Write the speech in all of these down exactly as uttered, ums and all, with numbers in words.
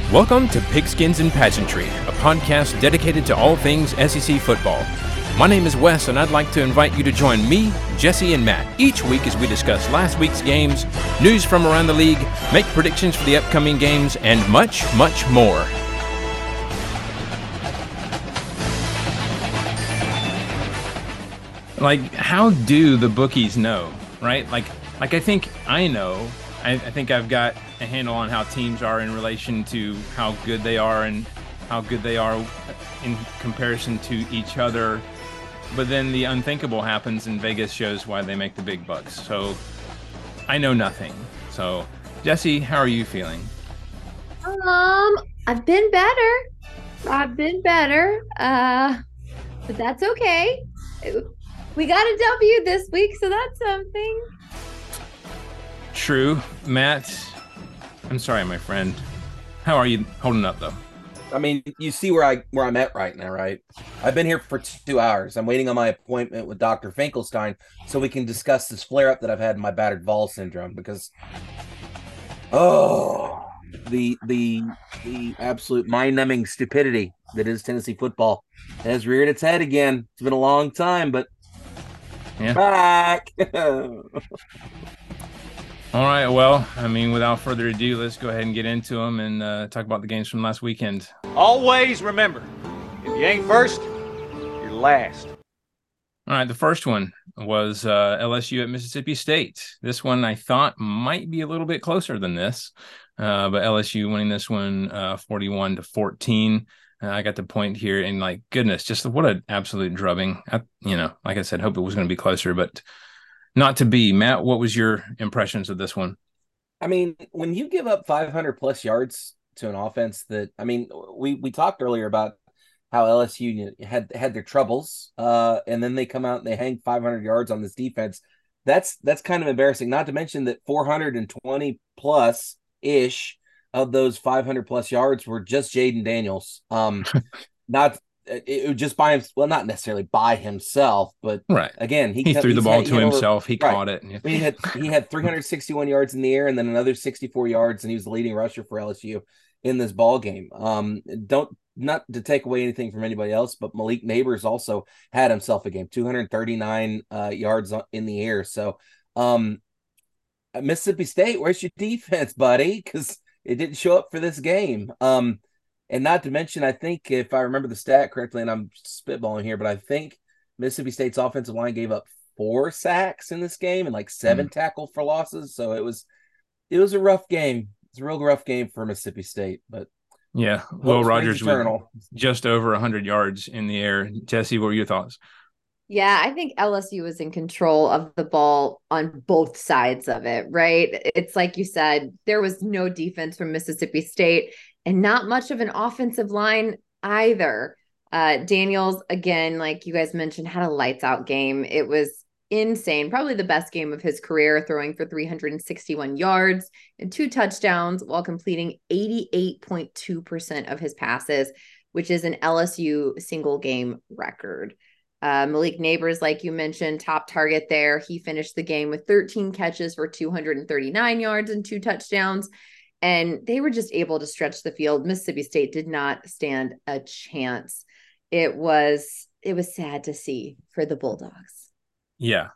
Welcome to Pigskins and Pageantry, a podcast dedicated to all things S E C football. My name is Wes, and I'd like to invite you to join me, Jesse, and Matt each week as we discuss last week's games, news from around the league, make predictions for the upcoming games, and much, much more. Like, how do the bookies know, right? Like, like I think I know. I, I think I've got a handle on how teams are in relation to how good they are and how good they are in comparison to each other. But then the unthinkable happens, and Vegas shows why they make the big bucks. So I know nothing. So, Jesse, how are you feeling? Um, I've been better. I've been better. Uh, but that's okay. We got a W this week, so that's something. True. Matt, I'm sorry, my friend. How are you holding up, though? I mean, you see where I where I'm at right now, right? I've been here for two hours. I'm waiting on my appointment with Doctor Finkelstein so we can discuss this flare-up that I've had in my battered vol syndrome because, oh, the the the absolute mind-numbing stupidity that is Tennessee football has reared its head again. It's been a long time, but yeah. back. All right, well, I mean, without further ado, let's go ahead and get into them and uh, talk about the games from last weekend. Always remember, if you ain't first, you're last. All right, the first one was uh, L S U at Mississippi State. This one I thought might be a little bit closer than this, uh, but L S U winning this one uh, forty-one to fourteen. Uh, I got the point here, and like, goodness, just what an absolute drubbing. I, you know, like I said, hope it was going to be closer, but not to be. Matt, what was your impressions of this one? I mean, when you give up five hundred plus yards to an offense that, I mean, we, we talked earlier about how L S U had had their troubles, uh, and then they come out and they hang five hundred yards on this defense. That's that's kind of embarrassing. Not to mention that four hundred twenty plus ish of those five hundred plus yards were just Jaden Daniels. Um, not it, it just by him. Well, not necessarily by himself, but right. Again, he, he threw the ball had, to he himself. Over, he right. caught it. I mean, he had he had three hundred sixty-one yards in the air, and then another sixty-four yards, and he was the leading rusher for L S U in this ball game. Um, don't not to take away anything from anybody else, but Malik Neighbors also had himself a game, two hundred thirty-nine uh, yards in the air. So, um, Mississippi State, where's your defense, buddy? Because it didn't show up for this game. Um, and not to mention, I think if I remember the stat correctly, and I'm spitballing here, but I think Mississippi State's offensive line gave up four sacks in this game and like seven mm. tackle for losses. So it was, it was a rough game. It's a real rough game for Mississippi State, but yeah, Will Rogers with just over one hundred yards in the air. Jesse, what were your thoughts? Yeah, I think L S U was in control of the ball on both sides of it, right? It's like you said, there was no defense from Mississippi State and not much of an offensive line either. Uh, Daniels, again, like you guys mentioned, had a lights out game. It was insane. Probably the best game of his career, throwing for three hundred sixty-one yards and two touchdowns while completing eighty-eight point two percent of his passes, which is an L S U single game record. Uh, Malik Neighbors, like you mentioned, top target there. He finished the game with thirteen catches for two hundred thirty-nine yards and two touchdowns. And they were just able to stretch the field. Mississippi State did not stand a chance. It was, it was sad to see for the Bulldogs. Yeah.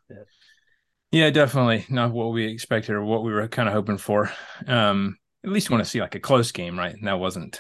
Yeah, definitely not what we expected or what we were kind of hoping for. Um, at least want to see like a close game, right? And that wasn't.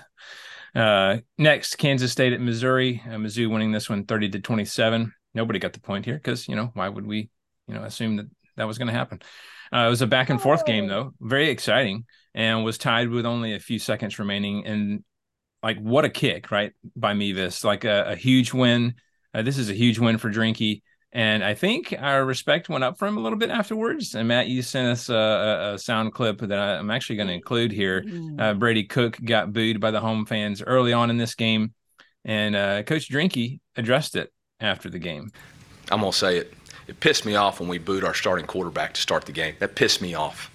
Uh, next, Kansas State at Missouri. Uh, Mizzou winning this one thirty to twenty-seven. Nobody got the point here because, you know, why would we, you know, assume that that was going to happen? Uh, it was a back and forth game, though. Very exciting, and was tied with only a few seconds remaining. And like, what a kick, right, by Mevis. Like a, a huge win. Uh, this is a huge win for Drinky. And I think our respect went up for him a little bit afterwards. And Matt, you sent us a, a, a sound clip that I, I'm actually going to include here. Uh, Brady Cook got booed by the home fans early on in this game. And uh, Coach Drinky addressed it after the game. I'm going to say it. It pissed me off when we booed our starting quarterback to start the game. That pissed me off.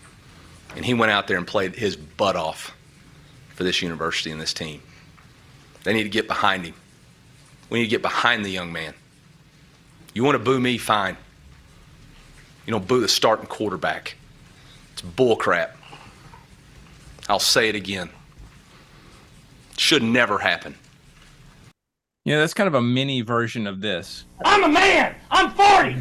And he went out there and played his butt off for this university and this team. They need to get behind him. We need to get behind the young man. You want to boo me, fine. You don't boo the starting quarterback. It's bull crap. I'll say it again. Should never happen. Yeah, that's kind of a mini version of this. I'm a man. I'm forty.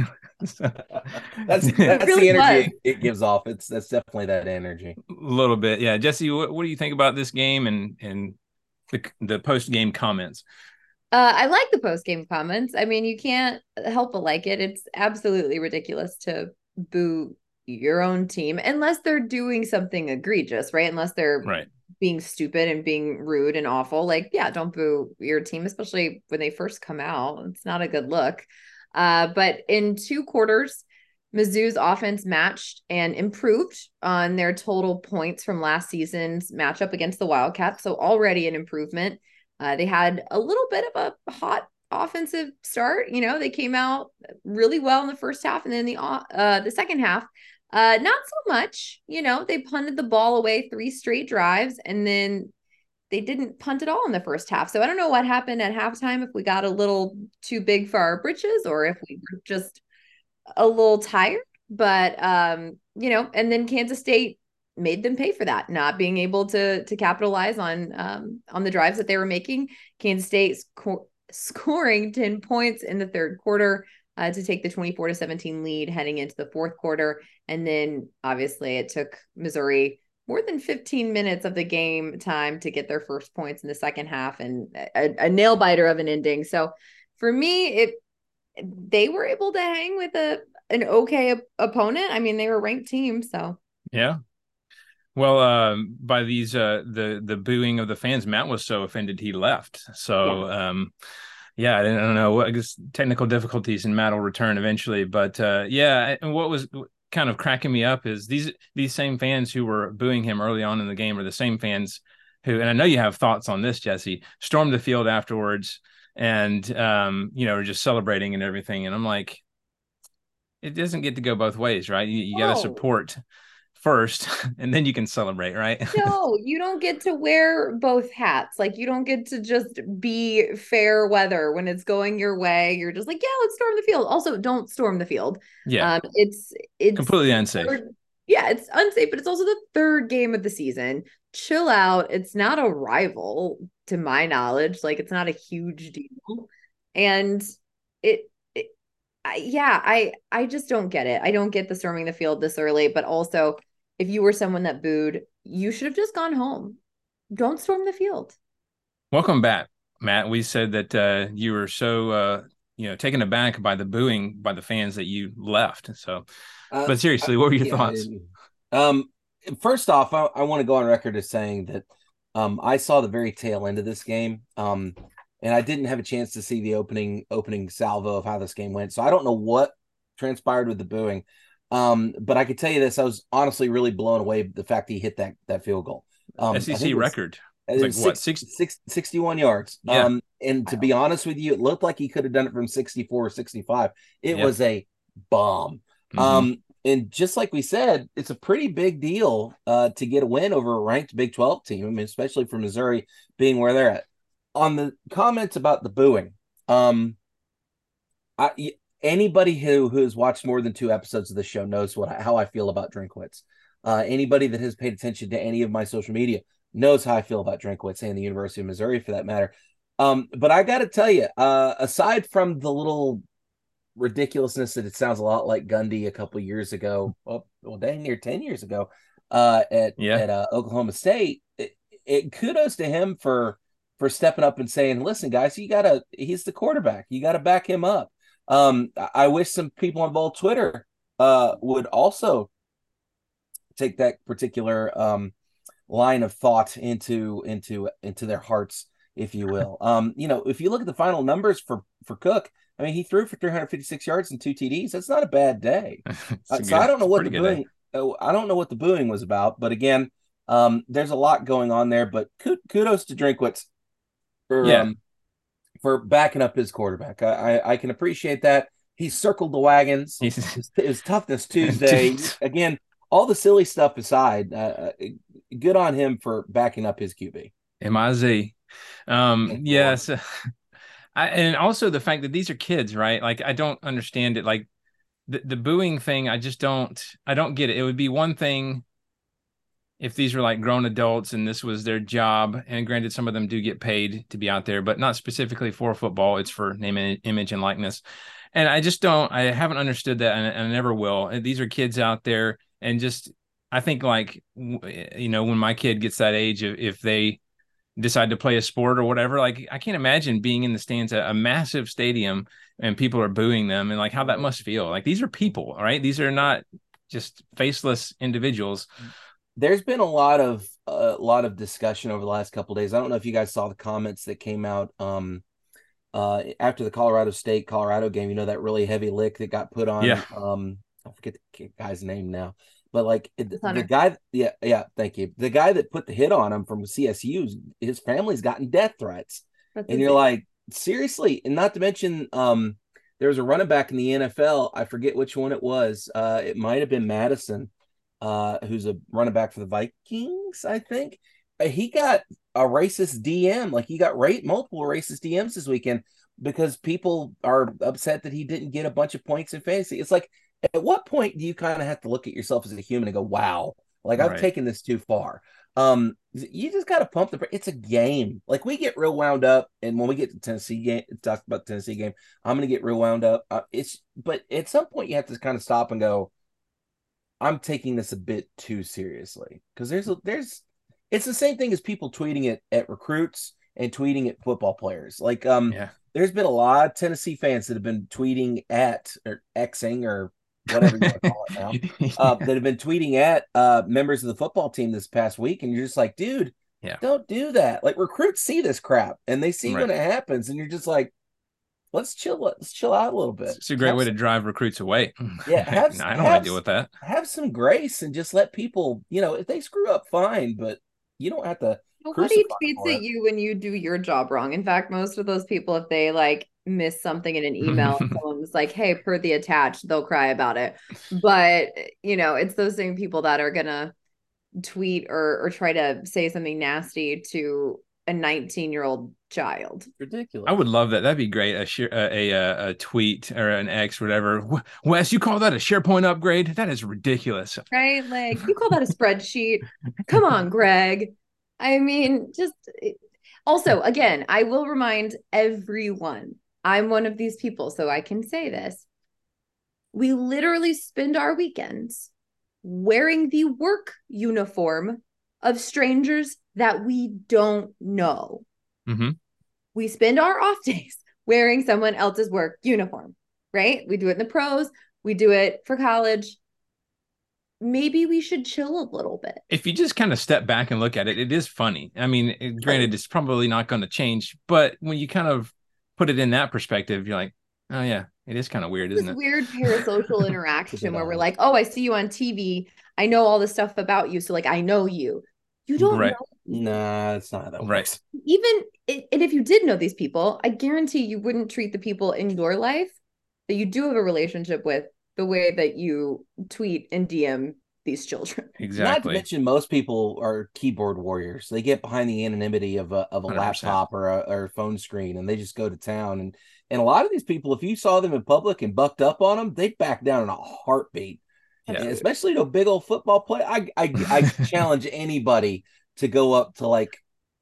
that's that's really the energy was. it, it gives off. It's that's definitely that energy. A little bit, yeah. Jesse, what, what do you think about this game and and the the post game comments? Uh, I like the post game comments. I mean, you can't help but like it. It's absolutely ridiculous to boo your own team unless they're doing something egregious, right? Unless they're right. being stupid and being rude and awful. Like, yeah, don't boo your team, especially when they first come out. It's not a good look. Uh, but in two quarters, Mizzou's offense matched and improved on their total points from last season's matchup against the Wildcats. So already an improvement. Uh, they had a little bit of a hot offensive start. You know, they came out really well in the first half, and then the uh, the second half, uh, not so much. You know, they punted the ball away three straight drives, and then they didn't punt at all in the first half. So I don't know what happened at halftime, if we got a little too big for our britches or if we were just a little tired. But, um, you know, and then Kansas State made them pay for that, not being able to to capitalize on um, on the drives that they were making. Kansas State sco- scoring ten points in the third quarter uh, to take the twenty-four to seventeen lead heading into the fourth quarter. And then obviously it took Missouri more than fifteen minutes of the game time to get their first points in the second half, and a, a nail biter of an ending. So for me, it they were able to hang with a an okay op- opponent. I mean, they were a ranked team, so yeah. Well, um, by these uh, the the booing of the fans, Matt was so offended he left. So yeah, um, yeah I, don't, I don't know. I guess technical difficulties, and Matt will return eventually. But uh, yeah, and what was kind of cracking me up is these these same fans who were booing him early on in the game are the same fans who, and I know you have thoughts on this, Jesse, stormed the field afterwards and um, you know, are just celebrating and everything. And I'm like, it doesn't get to go both ways, right? You, you got to support first and then you can celebrate, right? No, you don't get to wear both hats. Like, you don't get to just be fair weather when it's going your way. You're just like, yeah, let's storm the field. Also, don't storm the field. Yeah. Um, it's it's completely unsafe. Third, yeah, it's unsafe, but it's also the third game of the season. Chill out. It's not a rival, to my knowledge. Like, it's not a huge deal. And it yeah, I I just don't get it. I don't get the storming the field this early, but also if you were someone that booed, you should have just gone home. Don't storm the field. Welcome back, Matt. We said that uh, you were so uh, you know, taken aback by the booing by the fans that you left. So, uh, but seriously, what were your yeah, thoughts? Um, first off, I, I want to go on record as saying that um, I saw the very tail end of this game. Um, And I didn't have a chance to see the opening opening salvo of how this game went. So I don't know what transpired with the booing. Um, but I could tell you this, I was honestly really blown away by the fact he hit that that field goal. Um, S E C record. It was, it was like six, what, six, sixty-one yards. Yeah. Um, and to be honest with you, it looked like he could have done it from sixty-four or sixty-five. It yeah. was a bomb. Mm-hmm. Um, and just like we said, it's a pretty big deal uh, to get a win over a ranked Big twelve team. I mean, especially for Missouri being where they're at. On the comments about the booing, um, I, anybody who who has watched more than two episodes of the show knows what how I feel about Drinkwitz. Uh, anybody that has paid attention to any of my social media knows how I feel about Drinkwitz and the University of Missouri, for that matter. Um, but I got to tell you, uh, aside from the little ridiculousness that it sounds a lot like Gundy a couple years ago, well, well dang near ten years ago, uh, at yeah. at uh, Oklahoma State, it, it kudos to him for. for stepping up and saying, listen, guys, you gotta, he's the quarterback. You gotta back him up. Um, I wish some people on both Twitter uh, would also take that particular um, line of thought into, into, into their hearts, if you will. Um, you know, if you look at the final numbers for, for Cook, I mean, he threw for three hundred fifty-six yards and two T Ds. That's not a bad day. uh, good, so I don't know what the booing, day. I don't know what the booing was about, but again, um, there's a lot going on there, but kudos to Drinkwitz. For, yeah. um, for backing up his quarterback. I, I, I can appreciate that. He circled the wagons. It was, it was Toughness Tuesday. Again, all the silly stuff aside, uh, good on him for backing up his Q B. M I Z. Um, yes. I, and also the fact that these are kids, right? Like, I don't understand it. Like, the, the booing thing, I just don't, I don't get it. It would be one thing if these were like grown adults and this was their job, and granted, some of them do get paid to be out there, but not specifically for football. It's for name, image, and likeness. And I just don't, I haven't understood that, and, and I never will. And these are kids out there, and just, I think like, you know, when my kid gets that age, if, if they decide to play a sport or whatever, like I can't imagine being in the stands at a massive stadium and people are booing them, and like how that must feel. Like these are people, right? These are not just faceless individuals. There's been a lot of a uh, lot of discussion over the last couple of days. I don't know if you guys saw the comments that came out um, uh, after the Colorado State Colorado game. You know, that really heavy lick that got put on. Yeah. Um, I forget the guy's name now, but like it, the guy. Yeah, yeah. Thank you. The guy that put the hit on him from C S U, his family's gotten death threats, That's and you're like, seriously. And not to mention, um, there was a running back in the N F L. I forget which one it was. Uh, it might have been Madison. Uh, who's a running back for the Vikings, I think. Uh, he got a racist D M, like he got rate multiple racist D Ms this weekend because people are upset that he didn't get a bunch of points in fantasy. It's like, at what point do you kind of have to look at yourself as a human and go, wow, like I've right. taken this too far? Um, you just got to pump the, it's a game. Like we get real wound up, and when we get to Tennessee game, talk about the Tennessee game, I'm going to get real wound up. Uh, it's, but at some point you have to kind of stop and go, I'm taking this a bit too seriously, because there's a, there's it's the same thing as people tweeting it at recruits and tweeting at football players. Like um, yeah. there's been a lot of Tennessee fans that have been tweeting at or Xing or whatever you want to call it now, uh, that have been tweeting at uh, members of the football team this past week, and you're just like, dude, yeah, don't do that. Like recruits see this crap and they see right. when it happens, and you're just like, let's chill. Let's chill out a little bit. It's a great have way some, to drive recruits away. Yeah, have, no, I don't have, want to deal with that. Have some grace and just let people, you know, if they screw up, fine, but you don't have to. Nobody tweets at you when you do your job wrong. In fact, most of those people, if they like miss something in an email, someone's like, "Hey, per the attached," they'll cry about it. But you know, it's those same people that are gonna tweet or or try to say something nasty to a nineteen year old child. Ridiculous. I would love that. That'd be great. A share, a, a a tweet or an X, whatever. Wes, you call that a SharePoint upgrade? That is ridiculous. Right? Like you call that a spreadsheet? Come on, Greg. I mean, just also, again, I will remind everyone, I'm one of these people, so I can say this. We literally spend our weekends wearing the work uniform of strangers that we don't know. Mm-hmm. We spend our off days wearing someone else's work uniform, right? We do it in the pros. We do it for college. Maybe we should chill a little bit. If you just kind of step back and look at it, it is funny. I mean, it, granted, it's probably not going to change, but when you kind of put it in that perspective, you're like, oh yeah, it is kind of weird, isn't this it? Weird parasocial interaction where we're like, oh, I see you on T V. I know all this stuff about you. So like, I know you. You don't right. know. Nah, it's not that way. Right. Even, and if you did know these people, I guarantee you wouldn't treat the people in your life that you do have a relationship with the way that you tweet and D M these children. Exactly. Not to mention, most people are keyboard warriors. They get behind the anonymity of a of a one hundred percent laptop or a or phone screen, and they just go to town. And and a lot of these people, if you saw them in public and bucked up on them, they'd back down in a heartbeat. Yeah. And especially to a big old football player. I I, I challenge anybody to go up to like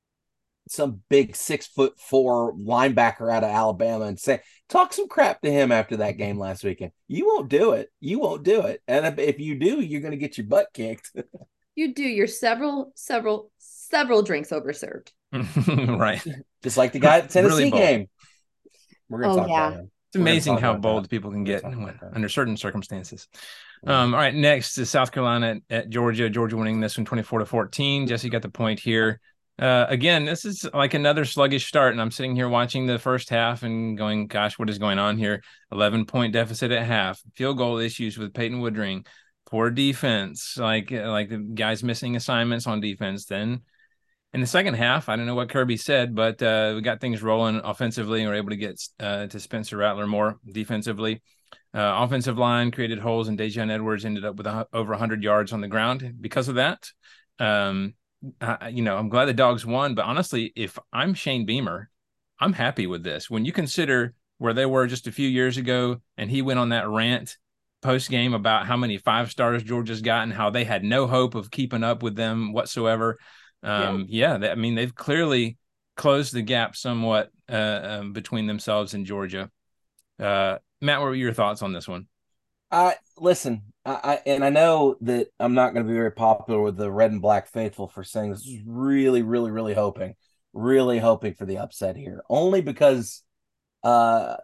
some big six foot four linebacker out of Alabama and say, talk some crap to him after that game last weekend. You won't do it. You won't do it. And if you do, you're going to get your butt kicked. You do. You're several, several, several drinks overserved. Right. Just like the guy at the Tennessee really game. We're going to oh, talk yeah. about him. It's amazing how bold that. people can get when, under certain circumstances. Um, all right, next is South Carolina at, at Georgia. Georgia winning this one twenty-four to fourteen. Jesse got the point here. Uh, again, this is like another sluggish start, and I'm sitting here watching the first half and going, gosh, what is going on here? eleven point deficit at half. Field goal issues with Peyton Woodring. Poor defense, like like the guys missing assignments on defense. Then in the second half, I don't know what Kirby said, but uh, we got things rolling offensively and were able to get uh, to Spencer Rattler more defensively. Uh, offensive line created holes, and Dejan Edwards ended up with a, over one hundred yards on the ground because of that. Um, I, you know, I'm glad the Dogs won, but honestly, if I'm Shane Beamer, I'm happy with this. When you consider where they were just a few years ago and he went on that rant post game about how many five stars Georgia's gotten, how they had no hope of keeping up with them whatsoever. Um, yeah, yeah they, I mean, they've clearly closed the gap somewhat uh, um, between themselves and Georgia. Uh, Matt, what were your thoughts on this one? I listen, I, I and I know that I'm not going to be very popular with the red and black faithful for saying this. Is really, really, really hoping, really hoping for the upset here, only because uh,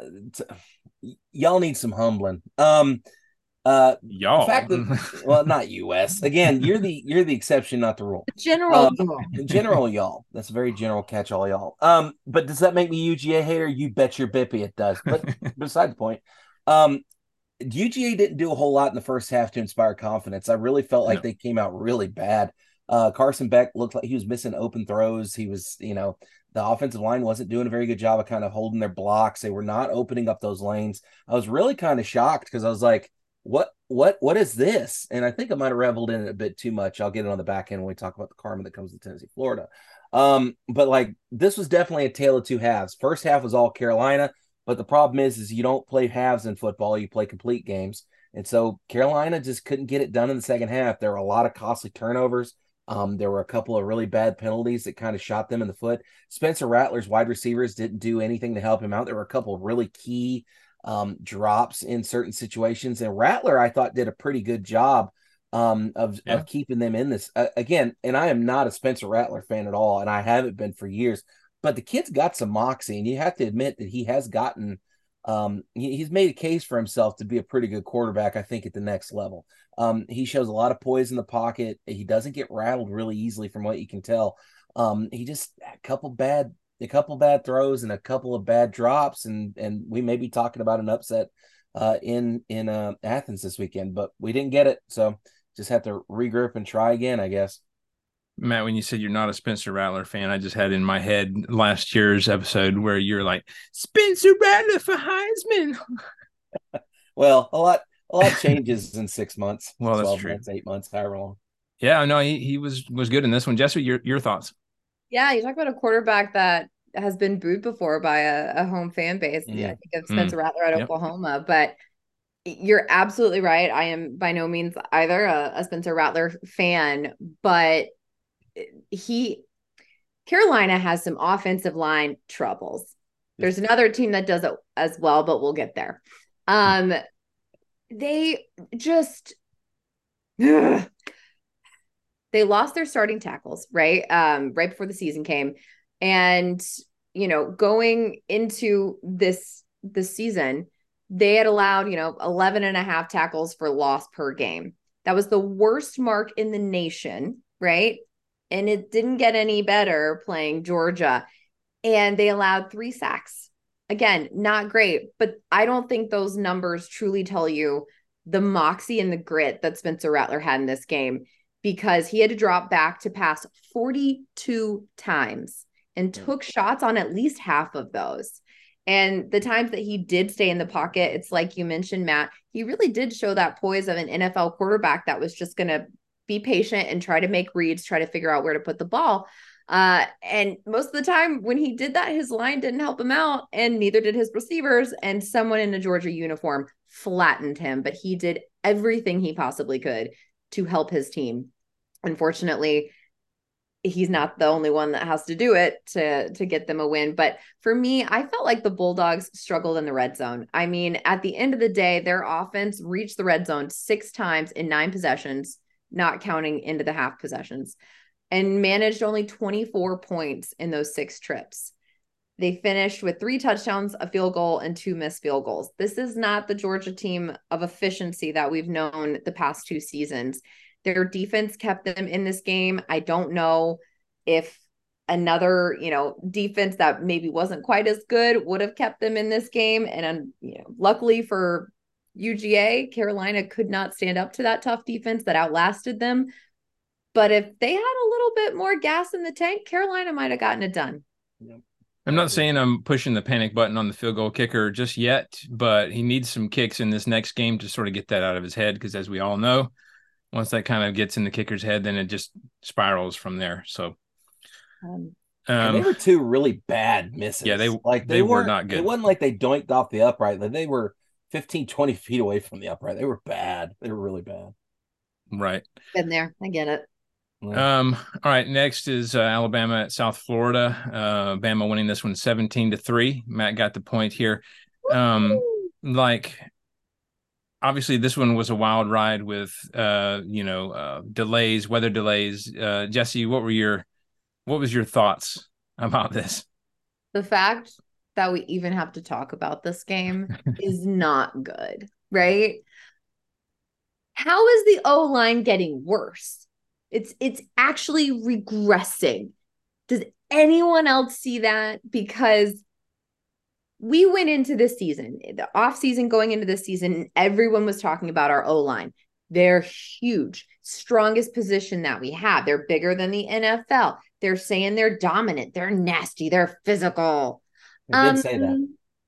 t- y'all need some humbling. Um, uh, y'all, the fact that, well, not U S Again, you're the you're the exception, not the rule. General, um, general y'all. That's a very general catch all y'all. Um, but does that make me U G A hater? You bet your bippy it does. But beside the point, um. U G A didn't do a whole lot in the first half to inspire confidence. I really felt like no. they came out really bad. Uh, Carson Beck looked like he was missing open throws. He was, you know, the offensive line wasn't doing a very good job of kind of holding their blocks. They were not opening up those lanes. I was really kind of shocked because I was like, what, what, what is this? And I think I might have reveled in it a bit too much. I'll get it on the back end when we talk about the karma that comes to Tennessee, Florida. Um, but like, this was definitely a tale of two halves. First half was all Carolina. But the problem is, is you don't play halves in football. You play complete games. And so Carolina just couldn't get it done in the second half. There were a lot of costly turnovers. Um, there were a couple of really bad penalties that kind of shot them in the foot. Spencer Rattler's wide receivers didn't do anything to help him out. There were a couple of really key um, drops in certain situations. And Rattler, I thought, did a pretty good job um, of, yeah. of keeping them in this. Uh, again, and I am not a Spencer Rattler fan at all, and I haven't been for years. But the kid's got some moxie, and you have to admit that he has gotten um, he, he's made a case for himself to be a pretty good quarterback, I think, at the next level. Um, he shows a lot of poise in the pocket. He doesn't get rattled really easily from what you can tell. Um, he just a couple bad a couple bad throws and a couple of bad drops, and and we may be talking about an upset uh, in in uh, Athens this weekend, but we didn't get it, so just have to regroup and try again, I guess. Matt, when you said you're not a Spencer Rattler fan, I just had in my head last year's episode where you're like, Spencer Rattler for Heisman. Well, a lot a lot changes in six months. Well, that's twelve true. months, eight months, however long. Yeah, no, he, he was was good in this one. Jesse, your your thoughts? Yeah, you talk about a quarterback that has been booed before by a, a home fan base. Mm. Yeah, I think of Spencer mm. Rattler at yep. Oklahoma, but you're absolutely right. I am by no means either a, a Spencer Rattler fan, but he Carolina has some offensive line troubles. There's another team that does it as well, but we'll get there. Um, they just ugh, they lost their starting tackles, right? Um, right before the season came. And, you know, going into this this season, they had allowed, you know, eleven and a half tackles for loss per game. That was the worst mark in the nation, right? And it didn't get any better playing Georgia. And they allowed three sacks. Again, not great, but I don't think those numbers truly tell you the moxie and the grit that Spencer Rattler had in this game, because he had to drop back to pass forty-two times and took shots on at least half of those. And the times that he did stay in the pocket, it's like you mentioned, Matt, he really did show that poise of an N F L quarterback that was just going to be patient and try to make reads, try to figure out where to put the ball. Uh, and most of the time when he did that, his line didn't help him out, and neither did his receivers, and someone in a Georgia uniform flattened him, but he did everything he possibly could to help his team. Unfortunately, he's not the only one that has to do it to, to get them a win. But for me, I felt like the Bulldogs struggled in the red zone. I mean, at the end of the day, their offense reached the red zone six times in nine possessions, not counting into the half possessions, and managed only twenty-four points in those six trips. They finished with three touchdowns, a field goal, and two missed field goals. This is not the Georgia team of efficiency that we've known the past two seasons. Their defense kept them in this game. I don't know if another, you know, defense that maybe wasn't quite as good would have kept them in this game. And, um, you know, luckily for U G A, Carolina could not stand up to that tough defense that outlasted them. But if they had a little bit more gas in the tank, Carolina might have gotten it done. Yep. I'm not saying I'm pushing the panic button on the field goal kicker just yet, but he needs some kicks in this next game to sort of get that out of his head, because as we all know, once that kind of gets in the kicker's head, then it just spirals from there. So Um, um, they were two really bad misses. Yeah, they like they, they were not good. It wasn't like they doinked off the upright. Like they were fifteen, twenty feet away from the upright. They were bad. They were really bad. Right. Been there. I get it. Yeah. Um, all right. Next is uh, Alabama at South Florida. Uh, Bama winning this one seventeen to three. Matt got the point here. Um, like, obviously, this one was a wild ride with, uh, you know, uh, delays, weather delays. Uh, Jesse, what were your, what was your thoughts about this? The fact that we even have to talk about this game is not good, right? How is the O-line getting worse? It's it's actually regressing. Does anyone else see that? Because we went into this season, the offseason going into this season, and everyone was talking about our O-line. They're huge, strongest position that we have. They're bigger than the N F L. They're saying they're dominant. They're nasty. They're physical. I did um, say that.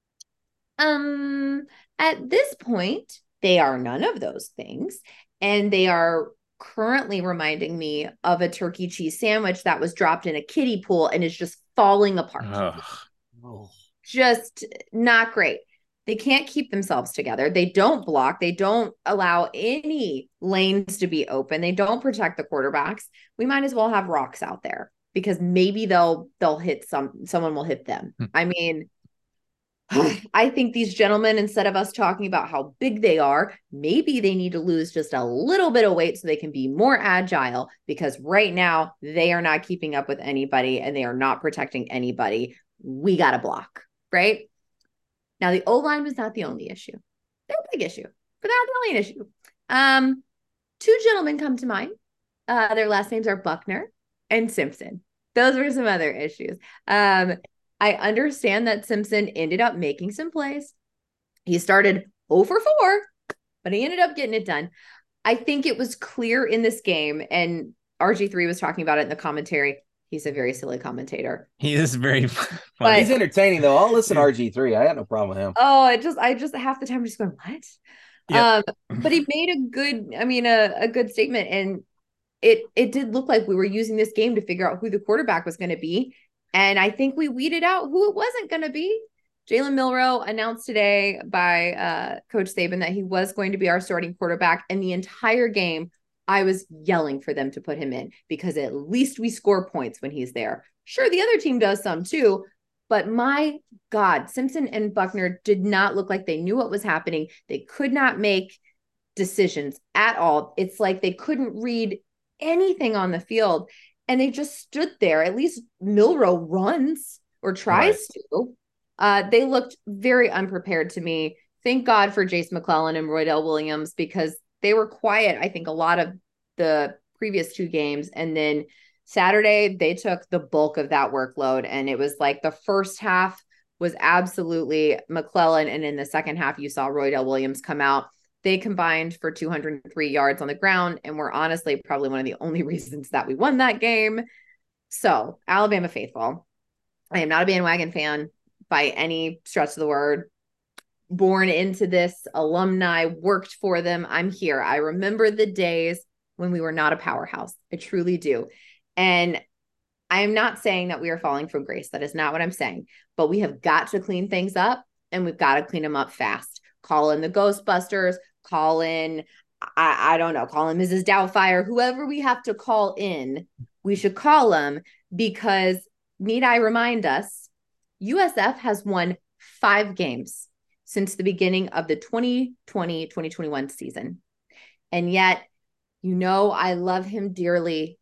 Um, at this point, they are none of those things. And they are currently reminding me of a turkey cheese sandwich that was dropped in a kiddie pool and is just falling apart. Oh. Just not great. They can't keep themselves together. They don't block. They don't allow any lanes to be open. They don't protect the quarterbacks. We might as well have rocks out there because maybe they'll they'll hit some someone will hit them. Hmm. I mean, I think these gentlemen, instead of us talking about how big they are, maybe they need to lose just a little bit of weight so they can be more agile, because right now they are not keeping up with anybody and they are not protecting anybody. We got to block, right? Now, the O-line was not the only issue. They're a big issue, but they're not the only issue. Um, two gentlemen come to mind. Uh, their last names are Buckner and Simpson. Those were some other issues. Um, I understand that Simpson ended up making some plays. He started oh for four, but he ended up getting it done. I think it was clear in this game, and R G three was talking about it in the commentary. He's a very silly commentator. He is very funny. But, he's entertaining, though. I'll listen to R G three. I got no problem with him. Oh, it just, I just half the time I'm just going, what? Yep. Um, but he made a good, I mean, a, a good statement. And it, it did look like we were using this game to figure out who the quarterback was going to be. And I think we weeded out who it wasn't going to be. Jalen Milroe announced today by uh, Coach Saban that he was going to be our starting quarterback. And the entire game, I was yelling for them to put him in because at least we score points when he's there. Sure, the other team does some too. But my God, Simpson and Buckner did not look like they knew what was happening. They could not make decisions at all. It's like they couldn't read anything on the field. And they just stood there. At least Milroe runs or tries right. to. Uh, they looked very unprepared to me. Thank God for Jace McClellan and Roydell Williams, because they were quiet, I think, a lot of the previous two games. And then Saturday, they took the bulk of that workload. And it was like the first half was absolutely McClellan. And in the second half, you saw Roydell Williams come out. They combined for two hundred three yards on the ground and were honestly probably one of the only reasons that we won that game. So, Alabama faithful. I am not a bandwagon fan by any stretch of the word. Born into this, alumni, worked for them. I'm here. I remember the days when we were not a powerhouse. I truly do. And I am not saying that we are falling from grace. That is not what I'm saying. But we have got to clean things up, and we've got to clean them up fast. Call in the Ghostbusters. Call in, I, I don't know, call in Missus Doubtfire, whoever we have to call in, we should call them, because need I remind us, U S F has won five games since the beginning of the twenty twenty twenty twenty-one season. And yet, you know, I love him dearly.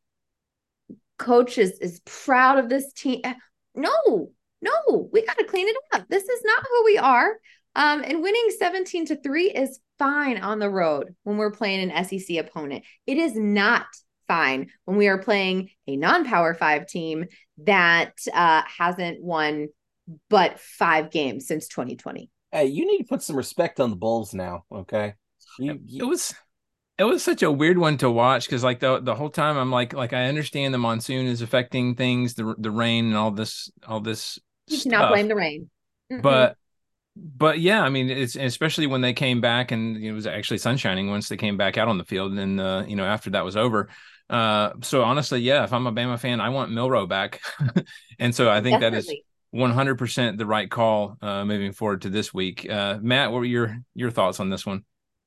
Coach is, is proud of this team. No, no, we got to clean it up. This is not who we are. Um, and winning seventeen to three is fine on the road when we're playing an S E C opponent. It is not fine when we are playing a non-power five team that uh, hasn't won but five games since twenty twenty. Hey, you need to put some respect on the Bulls now, okay? You, you... It was it was such a weird one to watch, because like the the whole time I'm like like I understand the monsoon is affecting things, the the rain and all this all this. You stuff. cannot blame the rain, Mm-mm. but. But yeah, I mean, it's especially when they came back, and it was actually sun shining once they came back out on the field, and uh, you know, after that was over. Uh, so honestly, yeah, if I'm a Bama fan, I want Milroe back, and so I think Definitely. one hundred percent the right call uh, moving forward to this week. Uh, Matt, what were your your thoughts on this one?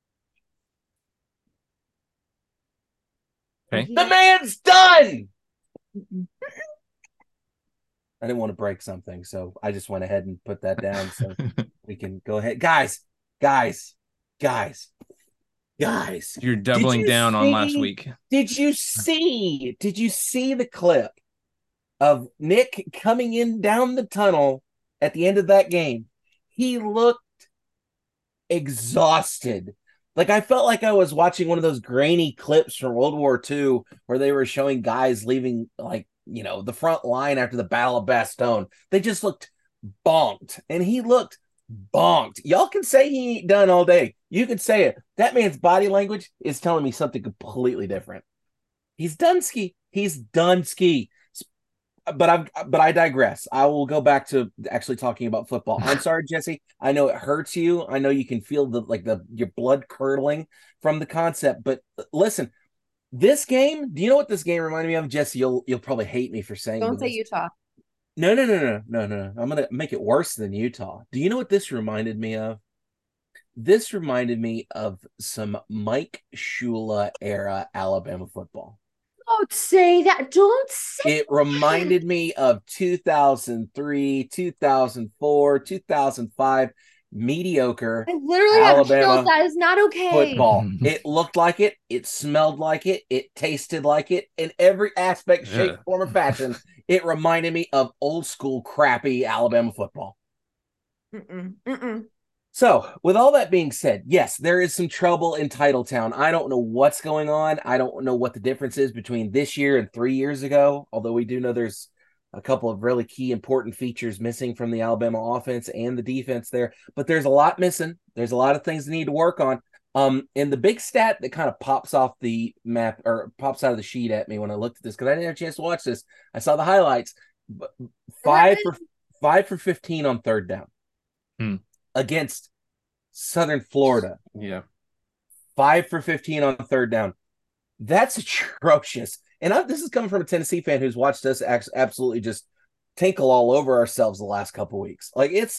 Okay. The man's done. I didn't want to break something, so I just went ahead and put that down so we can go ahead. Guys, guys, guys, guys. You're doubling you down see, on last week. Did you see? Did you see the clip of Nick coming in down the tunnel at the end of that game? He looked exhausted. Like, I felt like I was watching one of those grainy clips from World War Two where they were showing guys leaving, like, you know, the front line after the Battle of Bastogne. They just looked bonked, and he looked bonked. Y'all can say he ain't done all day. You can say it. That man's body language is telling me something completely different. He's done ski. He's done ski. But I'm, but I digress. I will go back to actually talking about football. I'm sorry, Jesse. I know it hurts you. I know you can feel the like the your blood curdling from the concept. But listen, this game. Do you know what this game reminded me of, Jesse? You'll you'll probably hate me for saying. Don't this. say Utah. No, no, no, no, no, no. I'm gonna make it worse than Utah. Do you know what this reminded me of? This reminded me of some Mike Shula era Alabama football. Don't say that. Don't say It reminded me of two thousand three, two thousand four, two thousand five mediocre I literally Alabama have chills. That is not okay. football. It looked like it. It smelled like it. It tasted like it. In every aspect, shape, Yeah. form, or fashion, it reminded me of old school, crappy Alabama football. Mm-mm, mm-mm. So, with all that being said, yes, there is some trouble in Titletown. I don't know what's going on. I don't know what the difference is between this year and three years ago, although we do know there's a couple of really key important features missing from the Alabama offense and the defense there. But there's a lot missing. There's a lot of things that need to work on. Um, and the big stat that kind of pops off the map or pops out of the sheet at me when I looked at this, because I didn't have a chance to watch this. I saw the highlights. But five for five for fifteen on third down. Hmm. Against Southern Florida. Yeah. Five for fifteen on third down. That's atrocious. And I, this is coming from a Tennessee fan who's watched us act, absolutely just tinkle all over ourselves the last couple weeks. Like, it's,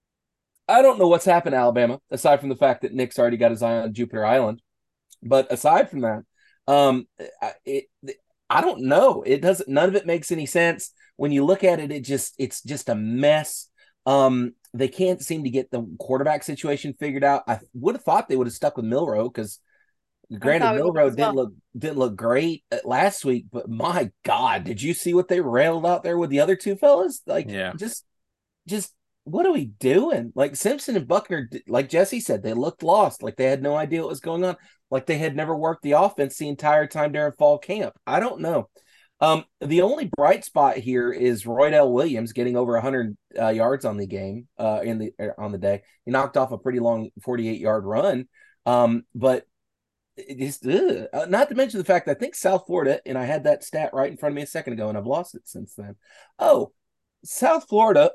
I don't know what's happened to Alabama, aside from the fact that Nick's already got his eye on Jupiter Island. But aside from that, um, it, I don't know. It doesn't, none of it makes any sense. When you look at it, it just, it's just a mess. Um, They can't seem to get the quarterback situation figured out. I would have thought they would have stuck with Milroe because, granted, Milroe didn't look didn't look great last week. But my God, did you see what they railed out there with the other two fellas? Like, yeah, just, just what are we doing? Like Simpson and Buckner, like Jesse said, they looked lost. Like they had no idea what was going on. Like they had never worked the offense the entire time during fall camp. I don't know. Um, the only bright spot here is Roydell Williams getting over one hundred uh, yards on the game uh, in the on the day. He knocked off a pretty long forty-eight yard run, um, but it's ugh. Not to mention the fact that I think South Florida, and I had that stat right in front of me a second ago, and I've lost it since then. Oh, South Florida,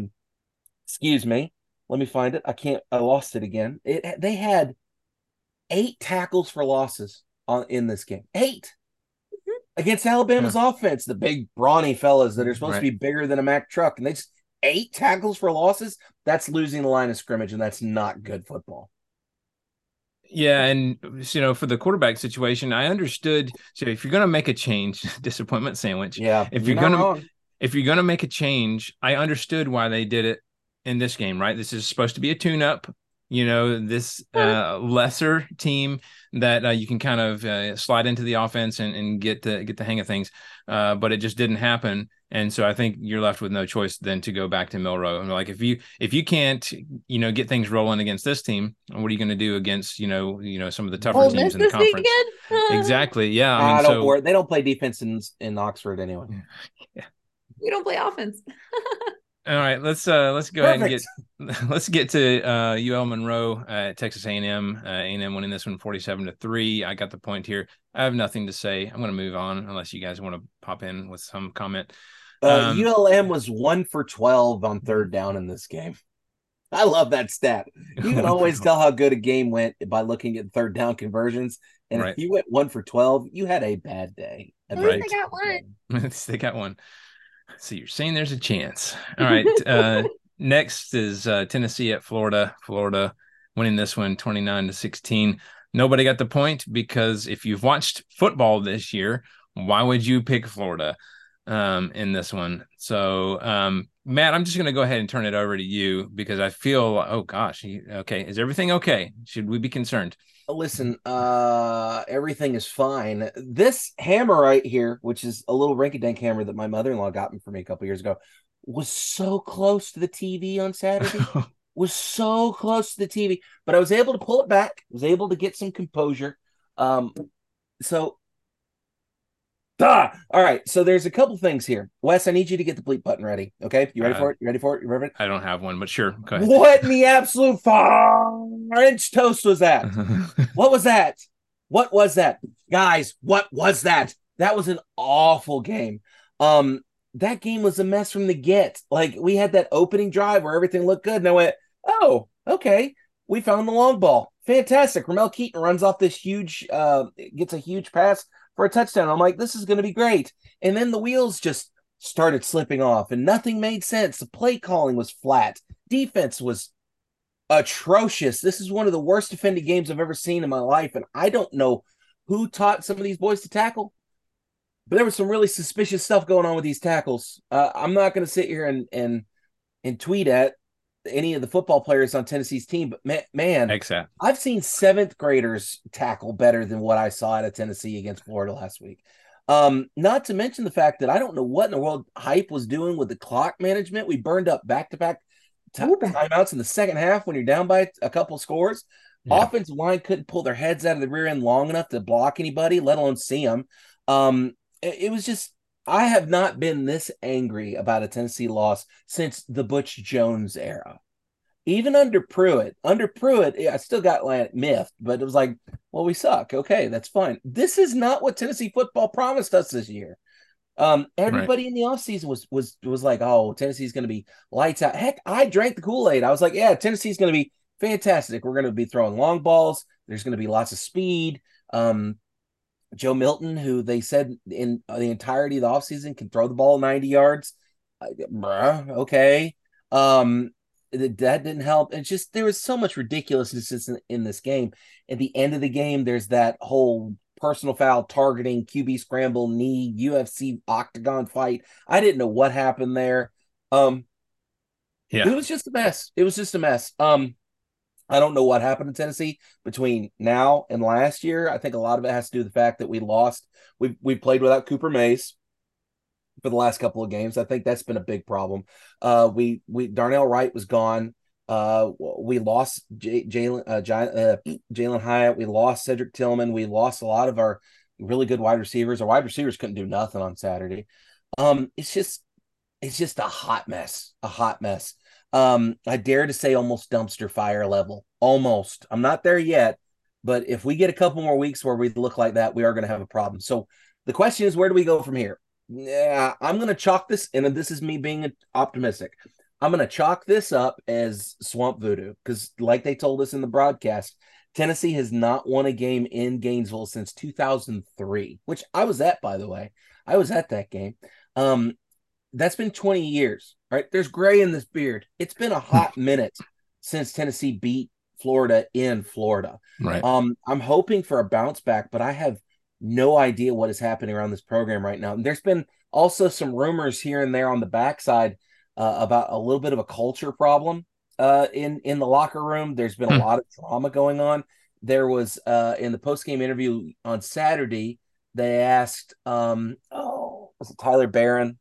excuse me, let me find it. I can't. I lost it again. It they had eight tackles for losses on in this game. Eight. Against Alabama's yeah. offense, the big brawny fellas that are supposed right. to be bigger than a Mack truck, and they just eight tackles for losses. That's losing the line of scrimmage, and that's not good football. Yeah, and you know, for the quarterback situation, I understood. So if you're going to make a change, disappointment sandwich. Yeah, if you're, you're going to if you're going to make a change, I understood why they did it in this game. Right, this is supposed to be a tune-up. You know, this uh, lesser team that uh, you can kind of uh, slide into the offense and, and get the get the hang of things, uh, but it just didn't happen. And so I think you're left with no choice than to go back to Milroe. And like if you if you can't, you know, get things rolling against this team, what are you going to do against you know you know some of the tougher oh, teams in the conference? Exactly. Yeah. I mean, uh, don't so worry. They don't play defense in in Oxford anyway. Yeah. We don't play offense. All right, let's uh let's go Perfect. ahead and get let's get to uh U L Monroe at Texas A and M. Uh, A and M winning this one forty-seven to three. I got the point here. I have nothing to say. I'm going to move on unless you guys want to pop in with some comment. Uh, um, U L M was one for twelve on third down in this game. I love that stat. You can always tell how good a game went by looking at third down conversions. And right. if you went one for twelve, you had a bad day. At least right. they got one. At least they got one. So you're saying there's a chance. All right. Uh, next is uh, Tennessee at Florida. Florida winning this one twenty-nine to sixteen. Nobody got the point because if you've watched football this year, why would you pick Florida um, in this one? So, um, Matt, I'm just going to go ahead and turn it over to you because I feel, oh gosh, okay, is everything okay? Should we be concerned? Listen, uh, everything is fine. This hammer right here, which is a little rinky-dink hammer that my mother-in-law got me for me a couple years ago, was so close to the T V on Saturday. was so close to the T V, but I was able to pull it back. Was able to get some composure. Um, so, ah, all right. So there's a couple things here. Wes, I need you to get the bleep button ready. Okay, you ready uh, for it? You ready for it? You ready? I don't have one, but sure. Go ahead. What in the absolute French toast was that? What was that? What was that, guys? What was that? That was an awful game. Um, that game was a mess from the get. Like we had that opening drive where everything looked good, and I went, "Oh, okay, we found the long ball. Fantastic." Ramel Keaton runs off this huge, uh, gets a huge pass for a touchdown. I'm like, "This is going to be great." And then the wheels just started slipping off, and nothing made sense. The play calling was flat. Defense was atrocious. This is one of the worst defended games I've ever seen in my life, and I don't know who taught some of these boys to tackle. But there was some really suspicious stuff going on with these tackles. Uh, I'm not going to sit here and, and and tweet at any of the football players on Tennessee's team, but man, man Except. I've seen seventh graders tackle better than what I saw out of Tennessee against Florida last week. Um, not to mention the fact that I don't know what in the world Hype was doing with the clock management. We burned up back-to-back t- timeouts in the second half when you're down by a couple scores. Yeah. Offensive line couldn't pull their heads out of the rear end long enough to block anybody, let alone see them. Um, It was just, I have not been this angry about a Tennessee loss since the Butch Jones era. Even under Pruitt, under Pruitt, I still got like miffed, but it was like, well, we suck. Okay, that's fine. This is not what Tennessee football promised us this year. Um, everybody right. in the offseason was was was like, oh, Tennessee's going to be lights out. Heck, I drank the Kool-Aid. I was like, yeah, Tennessee's going to be fantastic. We're going to be throwing long balls. There's going to be lots of speed. Um, Joe Milton, who they said in the entirety of the offseason can throw the ball ninety yards. Uh, bruh, okay. Um, that didn't help. It's just, there was so much ridiculousness in, in this game. At the end of the game, there's that whole personal foul targeting, Q B scramble, knee, U F C octagon fight. I didn't know what happened there. Um, yeah. It was just a mess. It was just a mess. Um, I don't know what happened in Tennessee between now and last year. I think a lot of it has to do with the fact that we lost. We we played without Cooper Mays for the last couple of games. I think that's been a big problem. Uh, we we Darnell Wright was gone. Uh, we lost Jalen uh, uh, Jalen Hyatt. We lost Cedric Tillman. We lost a lot of our really good wide receivers. Our wide receivers couldn't do nothing on Saturday. Um, it's just it's just a hot mess. A hot mess. Um, I dare to say almost dumpster fire level. Almost. I'm not there yet, but if we get a couple more weeks where we look like that, we are going to have a problem. So the question is, where do we go from here? Yeah, I'm going to chalk this, and this is me being optimistic. I'm going to chalk this up as swamp voodoo because, like they told us in the broadcast, Tennessee has not won a game in Gainesville since two thousand three, which I was at, by the way. I was at that game. Um, that's been twenty years. Right, there's gray in this beard. It's been a hot minute since Tennessee beat Florida in Florida. Right. Um, I'm hoping for a bounce back, but I have no idea what is happening around this program right now. And there's been also some rumors here and there on the backside uh, about a little bit of a culture problem uh, in in the locker room. There's been a lot of drama going on. There was uh, in the post-game interview on Saturday, they asked, um, oh, was it Tyler Barron?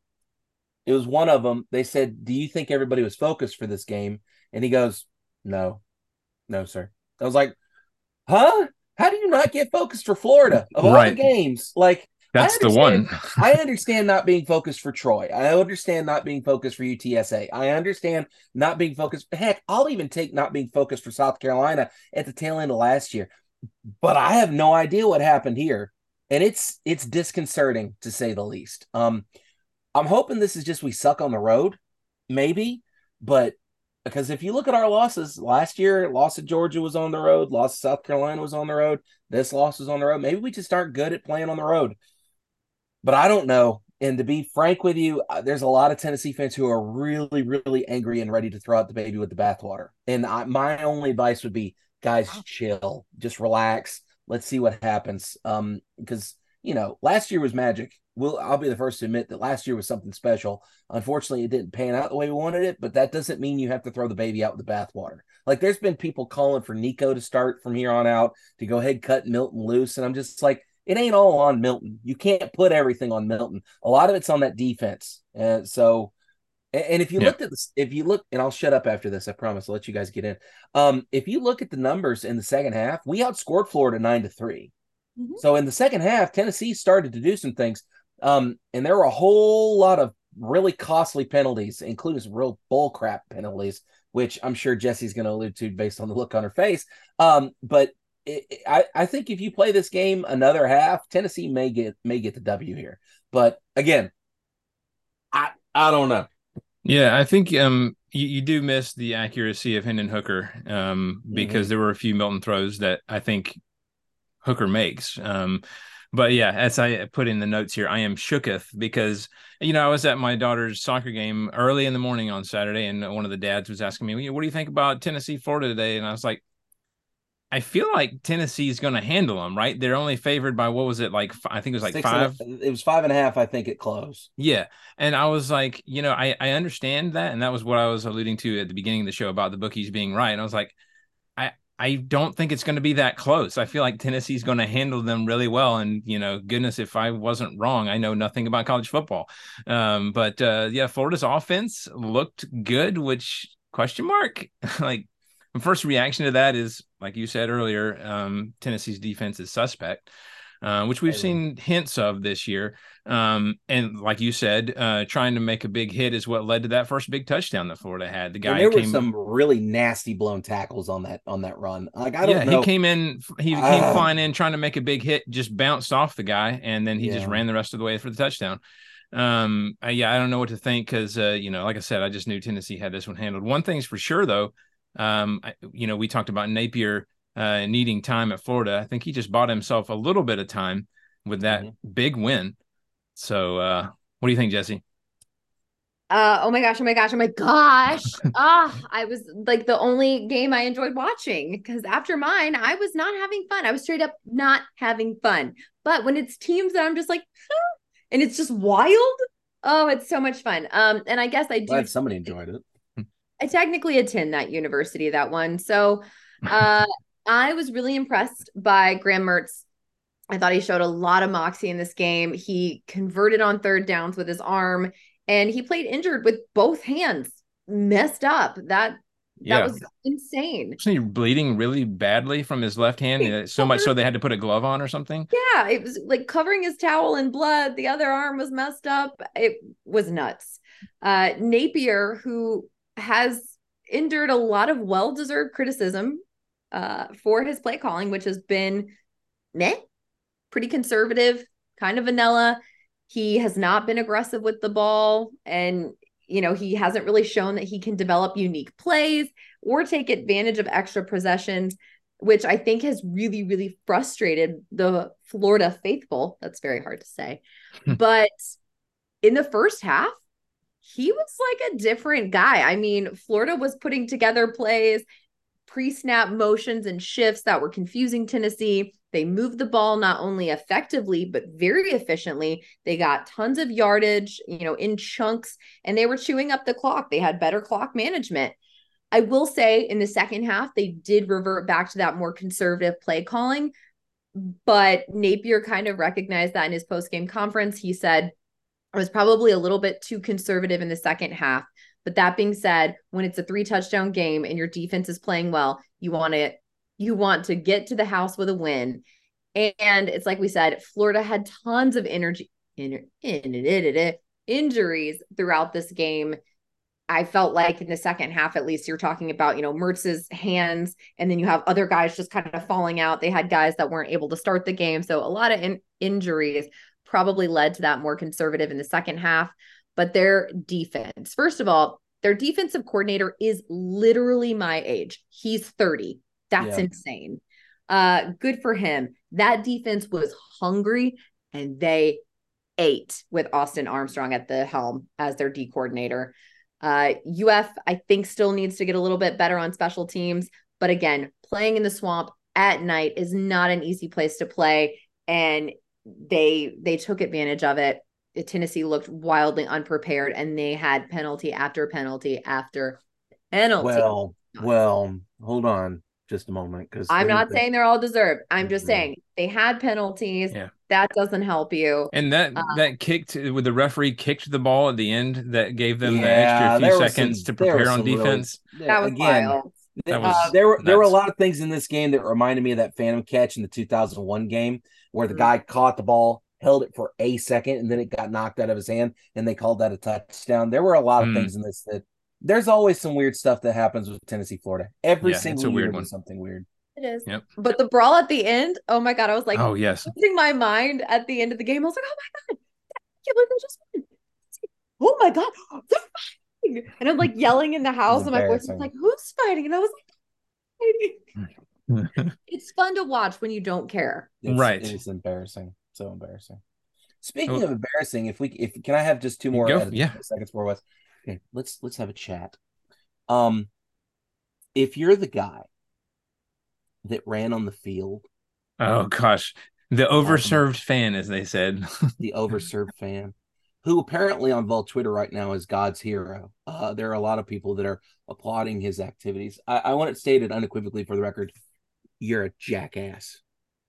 It was one of them. They said, do you think everybody was focused for this game? And he goes, no, no, sir. I was like, huh? How do you not get focused for Florida of all right. the games? Like, that's the one. I understand not being focused for Troy. I understand not being focused for U T S A. I understand not being focused. Heck, I'll even take not being focused for South Carolina at the tail end of last year. But I have no idea what happened here. And it's it's disconcerting, to say the least. Um, I'm hoping this is just we suck on the road, maybe, but because if you look at our losses last year, loss at Georgia was on the road, loss at South Carolina was on the road, this loss was on the road. Maybe we just aren't good at playing on the road, but I don't know. And to be frank with you, uh, there's a lot of Tennessee fans who are really, really angry and ready to throw out the baby with the bathwater. And I, my only advice would be, guys, chill, just relax. Let's see what happens. Um, because you know, last year was magic. We'll, I'll be the first to admit that last year was something special. Unfortunately, it didn't pan out the way we wanted it, but that doesn't mean you have to throw the baby out with the bathwater. Like, there's been people calling for Nico to start from here on out, to go ahead, cut Milton loose. And I'm just like, it ain't all on Milton. You can't put everything on Milton. A lot of it's on that defense. And so, and if you yeah. looked at this, if you look, and I'll shut up after this, I promise, I'll let you guys get in. Um, if you look at the numbers in the second half, we outscored Florida nine to three. Mm-hmm. So in the second half, Tennessee started to do some things. Um, and there were a whole lot of really costly penalties, including some real bull crap penalties, which I'm sure Jesse's going to allude to based on the look on her face. Um, but it, it, I, I think if you play this game another half, Tennessee may get may get the W here. But again, I I don't know. Yeah, I think um you, you do miss the accuracy of Hendon Hooker um because mm-hmm. there were a few Milton throws that I think Hooker makes. Um, but yeah, as I put in the notes here, I am shooketh because, you know, I was at my daughter's soccer game early in the morning on Saturday, and one of the dads was asking me, what do you think about Tennessee, Florida today? And I was like, I feel like Tennessee's going to handle them, right? They're only favored by, what was it, like, I think it was like Six five. A, it was five and a half, I think, at close. Yeah. And I was like, you know, I, I understand that. And that was what I was alluding to at the beginning of the show about the bookies being right. And I was like, I, I don't think it's going to be that close. I feel like Tennessee's going to handle them really well. And, you know, goodness, if I wasn't wrong, I know nothing about college football. Um, but, uh, yeah, Florida's offense looked good, which question mark? Like, the first reaction to that is, like you said earlier, um, Tennessee's defense is suspect, uh, which we've seen hints of this year. Um, and like you said, uh, trying to make a big hit is what led to that first big touchdown that Florida had. The guy and there came, were some really nasty blown tackles on that on that run. Like I don't yeah, know. he came in, he uh, came flying in trying to make a big hit, just bounced off the guy, and then he yeah. just ran the rest of the way for the touchdown. Um, I, yeah, I don't know what to think because uh, you know, like I said, I just knew Tennessee had this one handled. One thing's for sure, though. Um, I, you know, we talked about Napier uh, needing time at Florida. I think he just bought himself a little bit of time with that mm-hmm. big win. So, uh, what do you think, Jesse? Uh, oh my gosh, oh my gosh, oh my gosh. Ah, oh, I was like the only game I enjoyed watching because after mine, I was not having fun. I was straight up not having fun. But when it's teams that I'm just like, huh, and it's just wild, oh, it's so much fun. Um, and I guess I do. Glad somebody enjoyed it. I technically attend that university, that one. So uh, I was really impressed by Graham Mertz. I thought he showed a lot of moxie in this game. He converted on third downs with his arm, and he played injured with both hands messed up. That yeah. that was insane. Wasn't he bleeding really badly from his left hand? He so much so they had to put a glove on or something? Yeah, it was like covering his towel in blood. The other arm was messed up. It was nuts. Uh, Napier, who has endured a lot of well-deserved criticism uh, for his play calling, which has been meh, pretty conservative, kind of vanilla. He has not been aggressive with the ball, and you know, he hasn't really shown that he can develop unique plays or take advantage of extra possessions, which I think has really, really frustrated the Florida faithful. That's very hard to say. But in the first half, he was like a different guy. I mean, Florida was putting together plays, pre-snap motions and shifts that were confusing Tennessee. They moved the ball not only effectively, but very efficiently. They got tons of yardage, you know, in chunks, and they were chewing up the clock. They had better clock management. I will say in the second half, they did revert back to that more conservative play calling, but Napier kind of recognized that in his post-game conference. He said, I was probably a little bit too conservative in the second half. But that being said, when it's a three touchdown game and your defense is playing well, you want to, you want to get to the house with a win. And it's like we said, Florida had tons of energy, in, in, in, in, in, injuries throughout this game. I felt like in the second half, at least, you're talking about, you know, Mertz's hands, and then you have other guys just kind of falling out. They had guys that weren't able to start the game. So a lot of in- injuries probably led to that more conservative in the second half. But their defense, first of all, their defensive coordinator is literally my age. He's thirty. That's yeah. insane. Uh, good for him. That defense was hungry, and they eight with Austin Armstrong at the helm as their D coordinator. Uh, U F, I think, still needs to get a little bit better on special teams. But again, playing in the swamp at night is not an easy place to play. And they they took advantage of it. Tennessee looked wildly unprepared, and they had penalty after penalty after penalty. Well, well, hold on just a moment. because I'm not saying they're all deserved. I'm just Mhm. saying they had penalties. Yeah. That doesn't help you. And that Um, that kicked with the referee kicked the ball at the end that gave them the Yeah, extra there few was seconds some- to there was prepare on some really- defense. That was Again, wild. There, That was there were there were a nuts. lot of things in this game that reminded me of that phantom catch in the two thousand one game where the Mhm. guy caught the ball, held it for a second, and then it got knocked out of his hand, and they called that a touchdown. There were a lot of Mm. things in this that there's always some weird stuff that happens with Tennessee, Florida. Every Yeah, it's single a year weird there's one. something weird. It is. Yep. But the brawl at the end, oh my God, I was like Oh yes. losing my mind at the end of the game. I was like, oh my God, I can't believe they just won. Oh my God, they're fighting. And I'm like yelling in the house, and my voice was embarrassing. like, who's fighting? And I was like, fighting. It's fun to watch when you don't care. It's, Right. It's embarrassing. So embarrassing. Speaking Oh. of embarrassing, if we if can I have just two more Go- edits- yeah. seconds for us? Okay, let's let's have a chat. Um if you're the guy that ran on the field, Oh gosh. The overserved fan, as they said. the overserved fan, who apparently on Vol Twitter right now is God's hero. Uh, there are a lot of people that are applauding his activities. I, I want it stated unequivocally for the record, you're a jackass.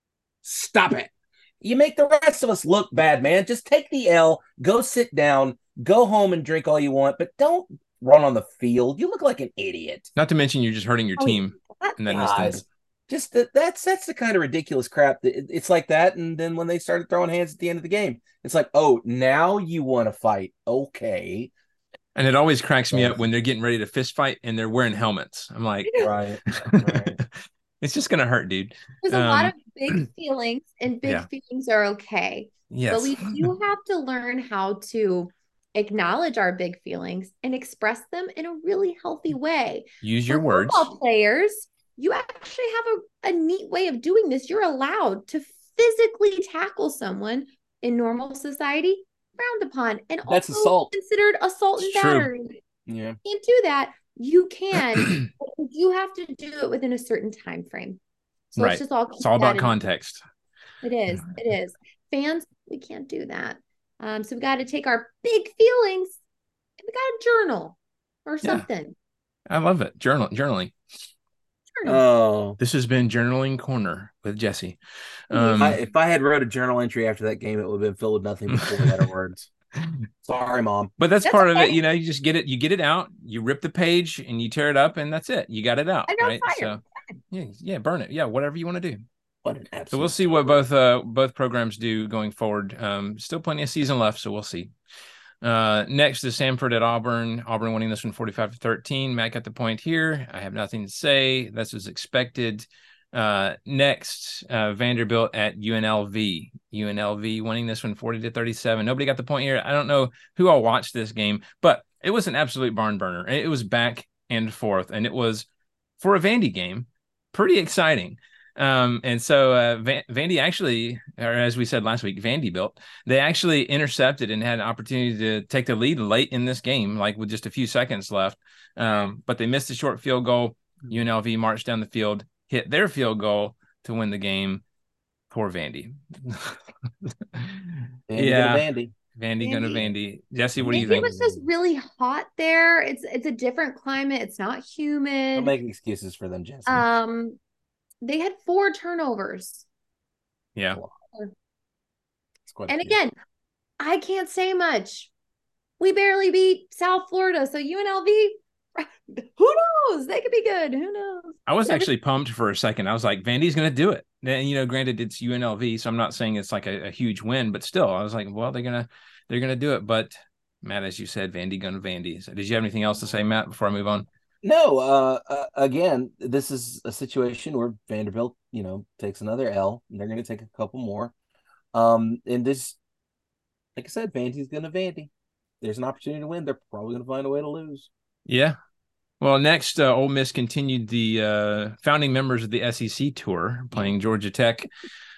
Stop it. You make the rest of us look bad, man. Just take the L, go sit down, go home and drink all you want, but don't run on the field. You look like an idiot. Not to mention you're just hurting your Oh, team in that God. instance. Just that that's that's the kind of ridiculous crap that it- it's like that. And then when they started throwing hands at the end of the game, it's like, oh, now you want to fight. Okay. And it always cracks me Right. up when they're getting ready to fist fight and they're wearing helmets. I'm like, Right. Right. it's just gonna hurt, dude. There's a lot Um, of big feelings, and big yeah. feelings are okay. Yes. But we do have to learn how to acknowledge our big feelings and express them in a really healthy way. Use your For words. football players, you actually have a, a neat way of doing this. You're allowed to physically tackle someone in normal society, frowned upon, and That's also assault. considered assault and It's true. battery. Yeah. You can't do that. You can, but you have to do it within a certain time frame. So Right. let's just all It's all keep that about in- context. It is. It is. Fans, we can't do that. Um, so we got to take our big feelings and we got to journal or Yeah. something. I love it. Journal journaling. Journal. Oh. This has been Journaling Corner with Jesse. Um, I, if I had wrote a journal entry after that game, it would have been filled with nothing but four letter words. Sorry, Mom. but that's, That's part of okay. it. You know, you just get it, you get it out, you rip the page and you tear it up, and that's it. You got it out. And on Right. fire. So yeah, yeah, burn it. Yeah, whatever you want to do. What an absolute. So we'll see what both uh both programs do going forward. Um, still plenty of season left, so we'll see. Uh, next is Samford at Auburn. Auburn winning this one forty-five to thirteen. Matt got the point here. I have nothing to say. This was expected. Uh, next, uh, Vanderbilt at U N L V. U N L V winning this one forty to thirty-seven. Nobody got the point here. I don't know who all watched this game, but it was an absolute barn burner. It was back and forth, and it was, for a Vandy game, pretty exciting. Um, and so uh, Van- Vandy actually, or as we said last week, Vanderbilt, they actually intercepted and had an opportunity to take the lead late in this game, like with just a few seconds left. Um, but they missed a short field goal. U N L V marched down the field, hit their field goal to win the game. Poor Vandy. Vandy yeah, to Vandy. Vandy going to Vandy. Vandy. Jesse, what do you Maybe think? it was just really hot there. It's it's a different climate. It's not Don't humid. make excuses for them, Jesse. Um, they had four turnovers. Yeah, It's quite And a few. again, I can't say much. We barely beat South Florida, so U N L V, who knows? They could be good. Who knows? I was Never- actually pumped for a second. I was like, Vandy's going to do it. And, you know, granted, it's U N L V, so I'm not saying it's like a, a huge win, but still, I was like, well, they're going to they're gonna do it. But, Matt, as you said, Vandy going to Vandy. So did you have anything else to say, Matt, before I move on? No, uh, uh, again, this is a situation where Vanderbilt, you know, takes another L. And they're going to take a couple more. Um, and this, like I said, Vandy's going to Vandy. There's an opportunity to win. They're probably going to find a way to lose. Yeah. Well, next, uh, Ole Miss continued the uh, founding members of the S E C tour, playing Georgia Tech.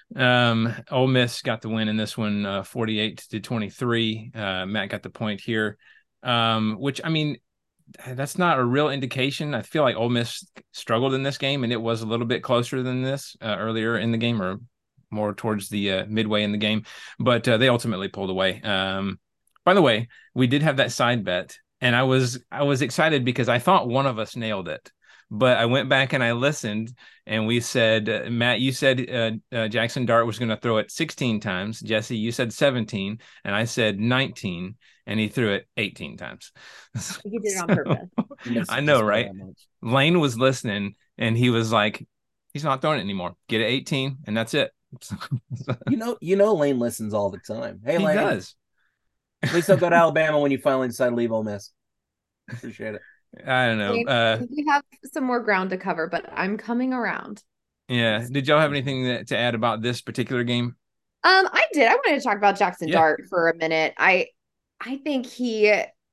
Um, Ole Miss got the win in this one, uh, forty-eight to twenty-three. Uh, Matt got the point here, um, which, I mean, that's not a real indication. I feel like Ole Miss struggled in this game, and it was a little bit closer than this uh, earlier in the game, or more towards the uh, midway in the game. But uh, they ultimately pulled away. Um, by the way, we did have that side bet, and I was I was excited because I thought one of us nailed it. But I went back and I listened, and we said, uh, Matt, you said uh, uh, Jackson Dart was going to throw it sixteen times. Jesse, you said seventeen, and I said nineteen, and he threw it eighteen times. He did it on purpose. I know, right? Lane was listening, and he was like, he's not throwing it anymore. Get it eighteen, and that's it. you know, you know, Lane listens all the time. Hey, he Lane. does. Please don't go to Alabama when you finally decide to leave Ole Miss. Appreciate it. I don't know. Uh, we have some more ground to cover, but I'm coming around. Yeah. Did y'all have anything that, to add about this particular game? Um, I did. I wanted to talk about Jackson Yeah. Dart for a minute. I, I think he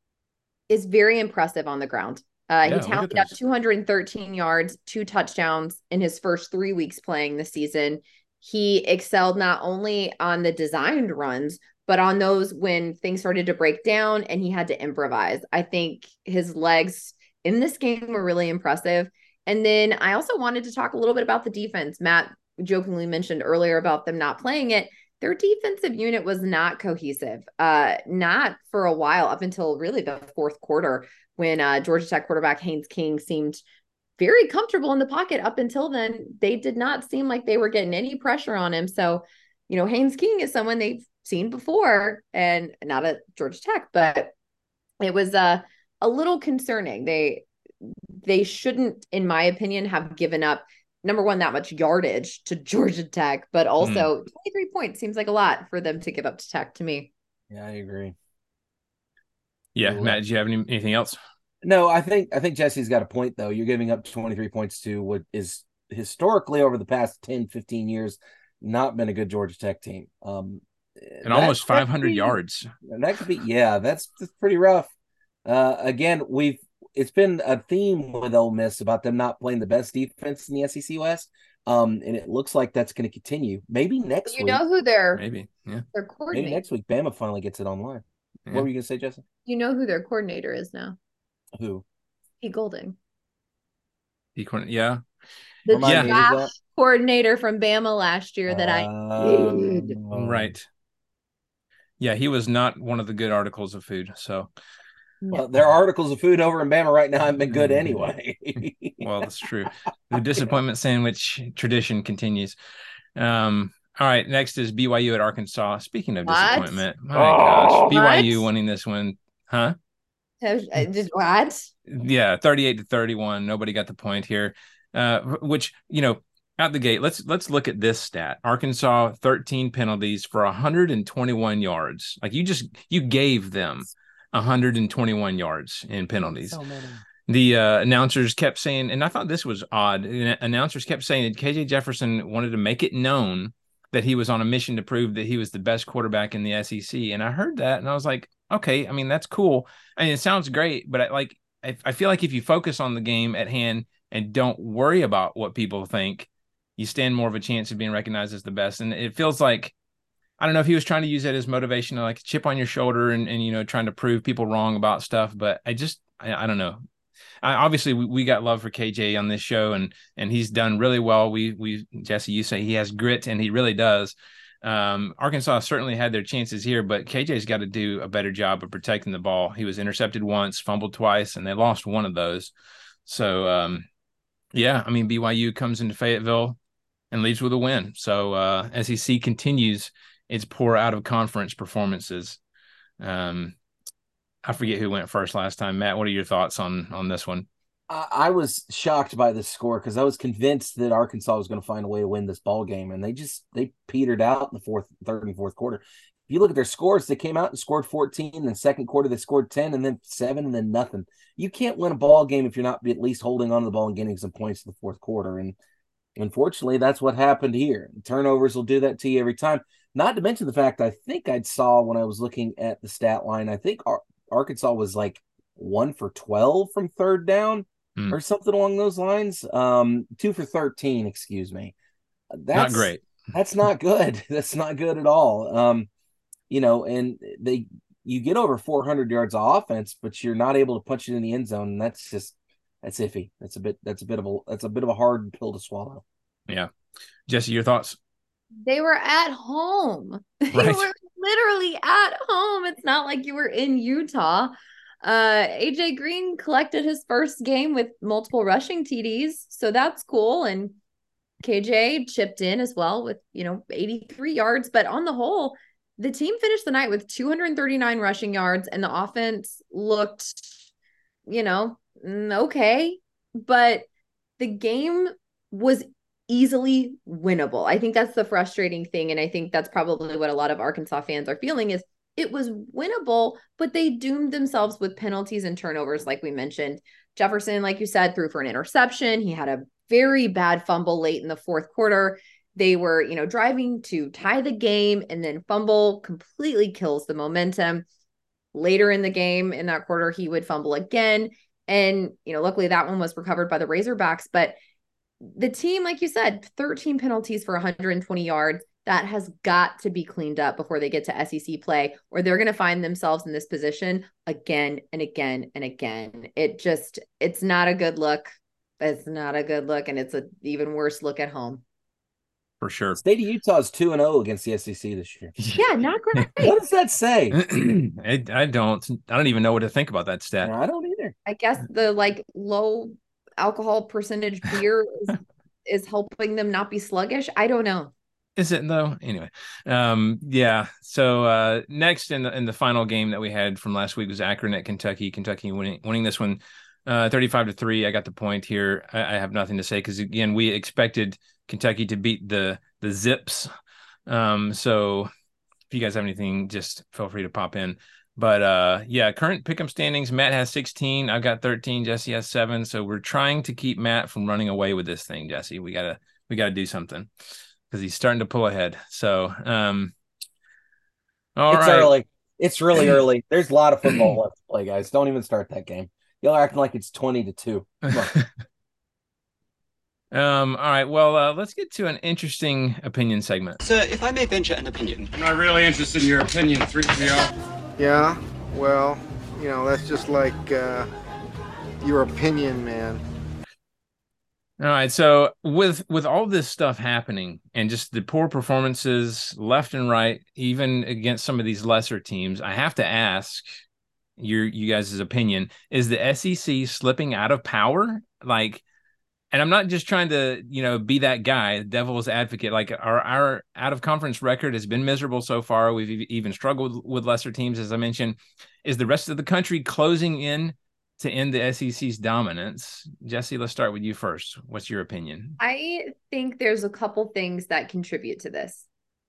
is very impressive on the ground. Uh, Yeah, he tallied up two hundred thirteen yards, two touchdowns in his first three weeks playing this season. He excelled not only on the designed runs, but on those when things started to break down and he had to improvise. I think his legs in this game were really impressive. And then I also wanted to talk a little bit about the defense. Matt jokingly mentioned earlier about them not playing it. Their defensive unit was not cohesive, uh, not for a while, up until really the fourth quarter, when uh, Georgia Tech quarterback Haynes King seemed very comfortable in the pocket. Up until then, they did not seem like they were getting any pressure on him. So, you know, Haynes King is someone they've seen before, and not at Georgia Tech, but it was uh, a little concerning. They they shouldn't, in my opinion, have given up, number one, that much yardage to Georgia Tech, but also mm. twenty-three points seems like a lot for them to give up to Tech to me. Yeah, I agree. Yeah, Matt, did you have any, anything else? No, I think I think Jesse's got a point, though. You're giving up twenty-three points to what is historically over the past ten, fifteen years not been a good Georgia Tech team. Um, and that, almost five hundred be, yards. That could be, yeah, that's, that's pretty rough. Uh, again, we've it's been a theme with Ole Miss about them not playing the best defense in the S E C West. Um, and it looks like that's going to continue. Maybe next you week. You know who they're maybe, yeah. Their coordinator. Maybe next week Bama finally gets it online. Yeah. What were you going to say, Jesse? You know who their coordinator is now? Who? Pete Golding. Pete yeah. The yeah. coordinator from Bama last year that I uh, hated. Right. Yeah, he was not one of the good articles of food. So, well, their articles of food over in Bama right now have been good anyway. Well, that's true. The disappointment sandwich tradition continues. Um, all right, next is B Y U at Arkansas. Speaking of what? disappointment, my oh, gosh, B Y U what? winning this one, huh? Just what? Yeah, thirty-eight to thirty-one. Nobody got the point here. Uh, which, you know, out the gate, let's let's look at this stat. Arkansas, thirteen penalties for one hundred twenty-one yards. Like you just you gave them one hundred twenty-one yards in penalties. So many. The uh, announcers kept saying, and I thought this was odd. Announcers kept saying that K J Jefferson wanted to make it known that he was on a mission to prove that he was the best quarterback in the S E C. And I heard that, and I was like, okay, I mean, that's cool. I mean, it sounds great, but I, like, I, I feel like if you focus on the game at hand and don't worry about what people think, you stand more of a chance of being recognized as the best. And it feels like, I don't know if he was trying to use that as motivation, to like chip on your shoulder and, and, you know, trying to prove people wrong about stuff. But I just, I, I don't know. I, obviously we, we got love for K J on this show, and, and he's done really well. We, we, Jesse, you say he has grit, and he really does. Um, Arkansas certainly had their chances here, but K J's got to do a better job of protecting the ball. He was intercepted once, fumbled twice, and they lost one of those. So, um, yeah, I mean, B Y U comes into Fayetteville and leads with a win. So uh, S E C continues its poor out-of-conference performances. Um, I forget who went first last time. Matt, what are your thoughts on on this one? I was shocked by this score because I was convinced that Arkansas was going to find a way to win this ball game, and they just they petered out in the fourth, third, and fourth quarter. If you look at their scores, they came out and scored fourteen. Then second quarter they scored ten, and then seven, and then nothing. You can't win a ball game if you're not at least holding on to the ball and getting some points in the fourth quarter. And unfortunately, that's what happened here. Turnovers will do that to you every time. Not to mention the fact I think I saw when I was looking at the stat line, I think Ar- Arkansas was like one for twelve from third down. Mm. Or something along those lines. Um, two for thirteen, excuse me. That's not great. That's not good. That's not good at all. Um, you know, and they you get over four hundred yards of offense, but you're not able to punch it in the end zone. And that's just that's iffy. That's a bit that's a bit of a that's a bit of a hard pill to swallow. Yeah. Jesse, your thoughts? They were at home. They Right. were literally at home. It's not like you were in Utah. Uh, A J Green collected his first game with multiple rushing T Ds, so that's cool. And K J chipped in as well with, you know, eighty-three yards. But on the whole, the team finished the night with two hundred thirty-nine rushing yards, and the offense looked, you know, okay. But the game was easily winnable. I think that's the frustrating thing. And I think that's probably what a lot of Arkansas fans are feeling is it was winnable, but they doomed themselves with penalties and turnovers, like we mentioned. Jefferson, like you said, threw for an interception. He had a very bad fumble late in the fourth quarter. They were, you know, driving to tie the game, and then fumble completely kills the momentum. Later in the game, in that quarter, he would fumble again. And, you know, luckily that one was recovered by the Razorbacks. But the team, like you said, thirteen penalties for one hundred twenty yards. That has got to be cleaned up before they get to S E C play, or they're going to find themselves in this position again and again and again. It just, it's not a good look. It's not a good look. And it's an even worse look at home. For sure. State of Utah is two and zero against the S E C this year. Yeah, not great. What does that say? I, I don't. I don't even know what to think about that stat. No, I don't either. I guess the like low alcohol percentage beer is, is helping them not be sluggish. I don't know. Is it though? Anyway, um, yeah. So uh, next in the in the final game that we had from last week was Akron at Kentucky. Kentucky winning winning this one, uh, thirty-five to three. I got the point here. I, I have nothing to say because again, we expected Kentucky to beat the the Zips. Um, so if you guys have anything, just feel free to pop in. But uh, yeah, current pick'em standings. Matt has sixteen. I've got thirteen. Jesse has seven. So we're trying to keep Matt from running away with this thing. Jesse, we gotta we gotta do something, because he's starting to pull ahead. So, um, all it's right. early. It's really early. There's a lot of football left to play, guys. Don't even start that game. Y'all are acting like it's twenty to two. um, all right. Well, uh, let's get to an interesting opinion segment. Sir, if I may venture an opinion. I'm not really interested in your opinion, three P O. Yeah, well, you know, that's just like uh, your opinion, man. All right. So with with all this stuff happening and just the poor performances left and right, even against some of these lesser teams, I have to ask your you guys' opinion. Is the S E C slipping out of power? Like, and I'm not just trying to, you know, be that guy, devil's advocate. Like our our out of conference record has been miserable so far. We've even struggled with lesser teams, as I mentioned. Is the rest of the country closing in to end the S E C's dominance? Jesse, let's start with you first. What's your opinion? I think there's a couple things that contribute to this.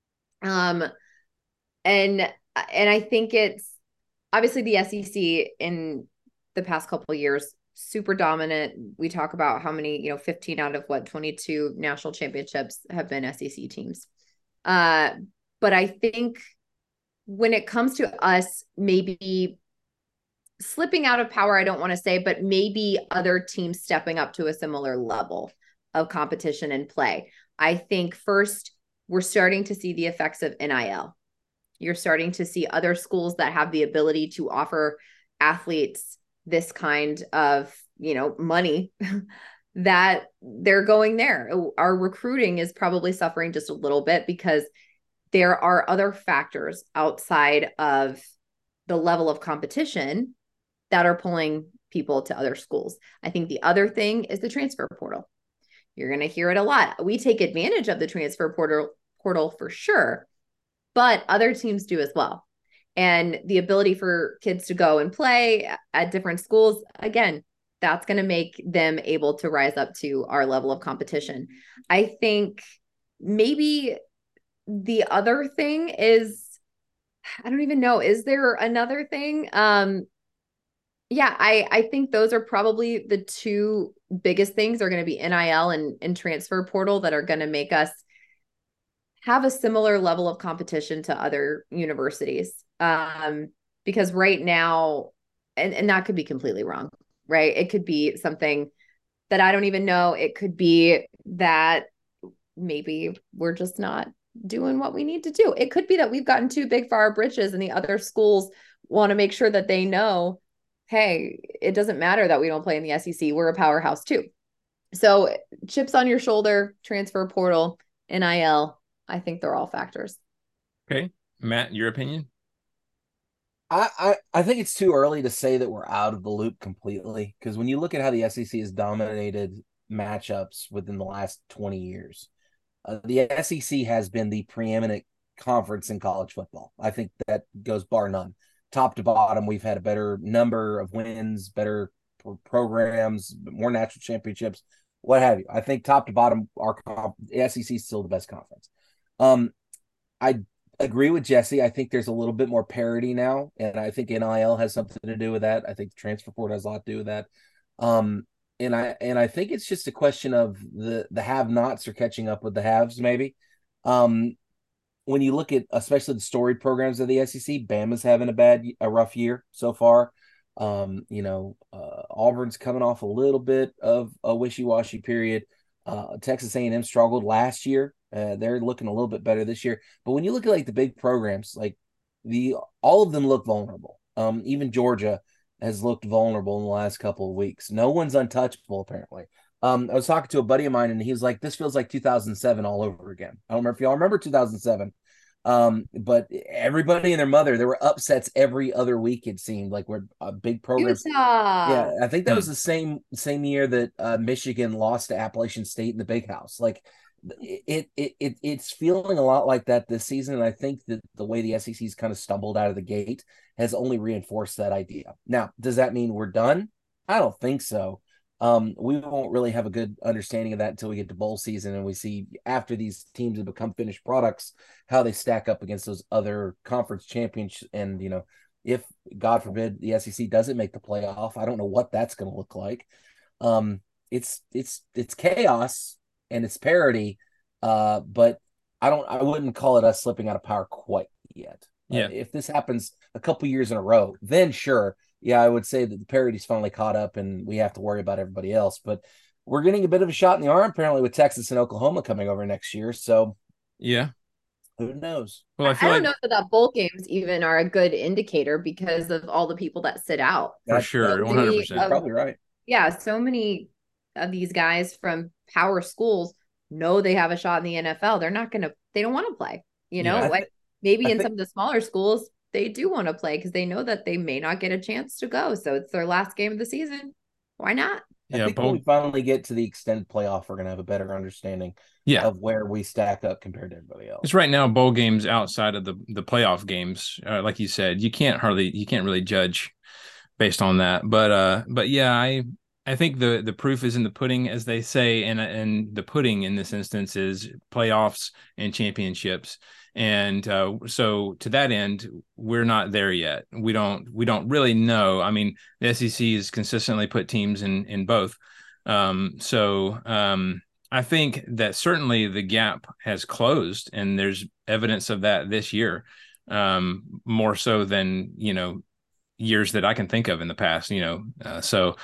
Um, and, and I think it's obviously the S E C in the past couple of years, super dominant. We talk about how many, you know, fifteen out of what, twenty-two national championships have been S E C teams. Uh, but I think when it comes to us, maybe slipping out of power, I don't want to say, but maybe other teams stepping up to a similar level of competition and play. I think first, we're starting to see the effects of N I L. You're starting to see other schools that have the ability to offer athletes this kind of, you know, money that they're going there. Our recruiting is probably suffering just a little bit because there are other factors outside of the level of competition that are pulling people to other schools. I think the other thing is the transfer portal. You're going to hear it a lot. We take advantage of the transfer portal portal for sure, but other teams do as well. And the ability for kids to go and play at different schools, again, that's going to make them able to rise up to our level of competition. I think maybe the other thing is, I don't even know, is there another thing? Um, Yeah, I, I think those are probably the two biggest things are going to be N I L and, and transfer portal that are going to make us have a similar level of competition to other universities. Um, because right now, and, and that could be completely wrong, right? It could be something that I don't even know. It could be that maybe we're just not doing what we need to do. It could be that we've gotten too big for our britches and the other schools want to make sure that they know, hey, it doesn't matter that we don't play in the S E C. We're a powerhouse too. So chips on your shoulder, transfer portal, N I L, I think they're all factors. Okay. Matt, your opinion? I, I, I think it's too early to say that we're out of the loop completely, because when you look at how the S E C has dominated matchups within the last twenty years, uh, the S E C has been the preeminent conference in college football. I think that goes bar none. Top to bottom, we've had a better number of wins, better pro- programs, more national championships, what have you. I think top to bottom, our the S E C is still the best conference. Um, I agree with Jesse. I think there's a little bit more parity now, and I think N I L has something to do with that. I think the transfer portal has a lot to do with that. Um, and I and I think it's just a question of the the have-nots are catching up with the haves, maybe. Um, when you look at especially the storied programs of the S E C, Bama's having a bad, a rough year so far. Um, you know, uh, Auburn's coming off a little bit of a wishy-washy period. Uh, Texas A and M struggled last year. Uh, they're looking a little bit better this year. But when you look at like the big programs, like the all of them look vulnerable. Um, even Georgia has looked vulnerable in the last couple of weeks. No one's untouchable, apparently. Um, I was talking to a buddy of mine, and he was like, "This feels like two thousand seven all over again." I don't remember if y'all remember two thousand seven. Um, but everybody and their mother, there were upsets every other week. It seemed like we're a big program. Yeah, I think that Hmm. was the same same year that uh, Michigan lost to Appalachian State in the Big House. Like it, it, it, it's feeling a lot like that this season, and I think that the way the S E C's kind of stumbled out of the gate has only reinforced that idea. Now, does that mean we're done? I don't think so. Um, we won't really have a good understanding of that until we get to bowl season and we see after these teams have become finished products how they stack up against those other conference champions. And you know, if God forbid the S E C doesn't make the playoff, I don't know what that's going to look like. Um, it's it's it's chaos and it's parity, uh, but I don't I wouldn't call it us slipping out of power quite yet. Yeah. Uh, if this happens a couple years in a row, then sure. Yeah, I would say that the parity's finally caught up and we have to worry about everybody else. But we're getting a bit of a shot in the arm, apparently, with Texas and Oklahoma coming over next year. So, yeah, who knows? Well, I I, feel I don't like know that, that bowl games even are a good indicator because of all the people that sit out. for That- sure, that- one hundred You're percent. You're probably right. Yeah, so many of these guys from power schools know they have a shot in the N F L. They're not going to, they don't want to play, you know, Yeah. like maybe I in think- some of the smaller schools, they do want to play because they know that they may not get a chance to go. So it's their last game of the season. Why not? I Yeah, think bowl, when we finally get to the extended playoff, we're going to have a better understanding yeah. of where we stack up compared to everybody else. It's right now bowl games outside of the the playoff games. Uh, like you said, you can't hardly you can't really judge based on that. But uh, but yeah, I I think the the proof is in the pudding, as they say, and and the pudding in this instance is playoffs and championships. And uh, so to that end, we're not there yet. We don't we don't really know. I mean, the S E C has consistently put teams in in both. Um, so um, I think that certainly the gap has closed, and there's evidence of that this year, um, more so than you know years that I can think of in the past. You know, uh, so.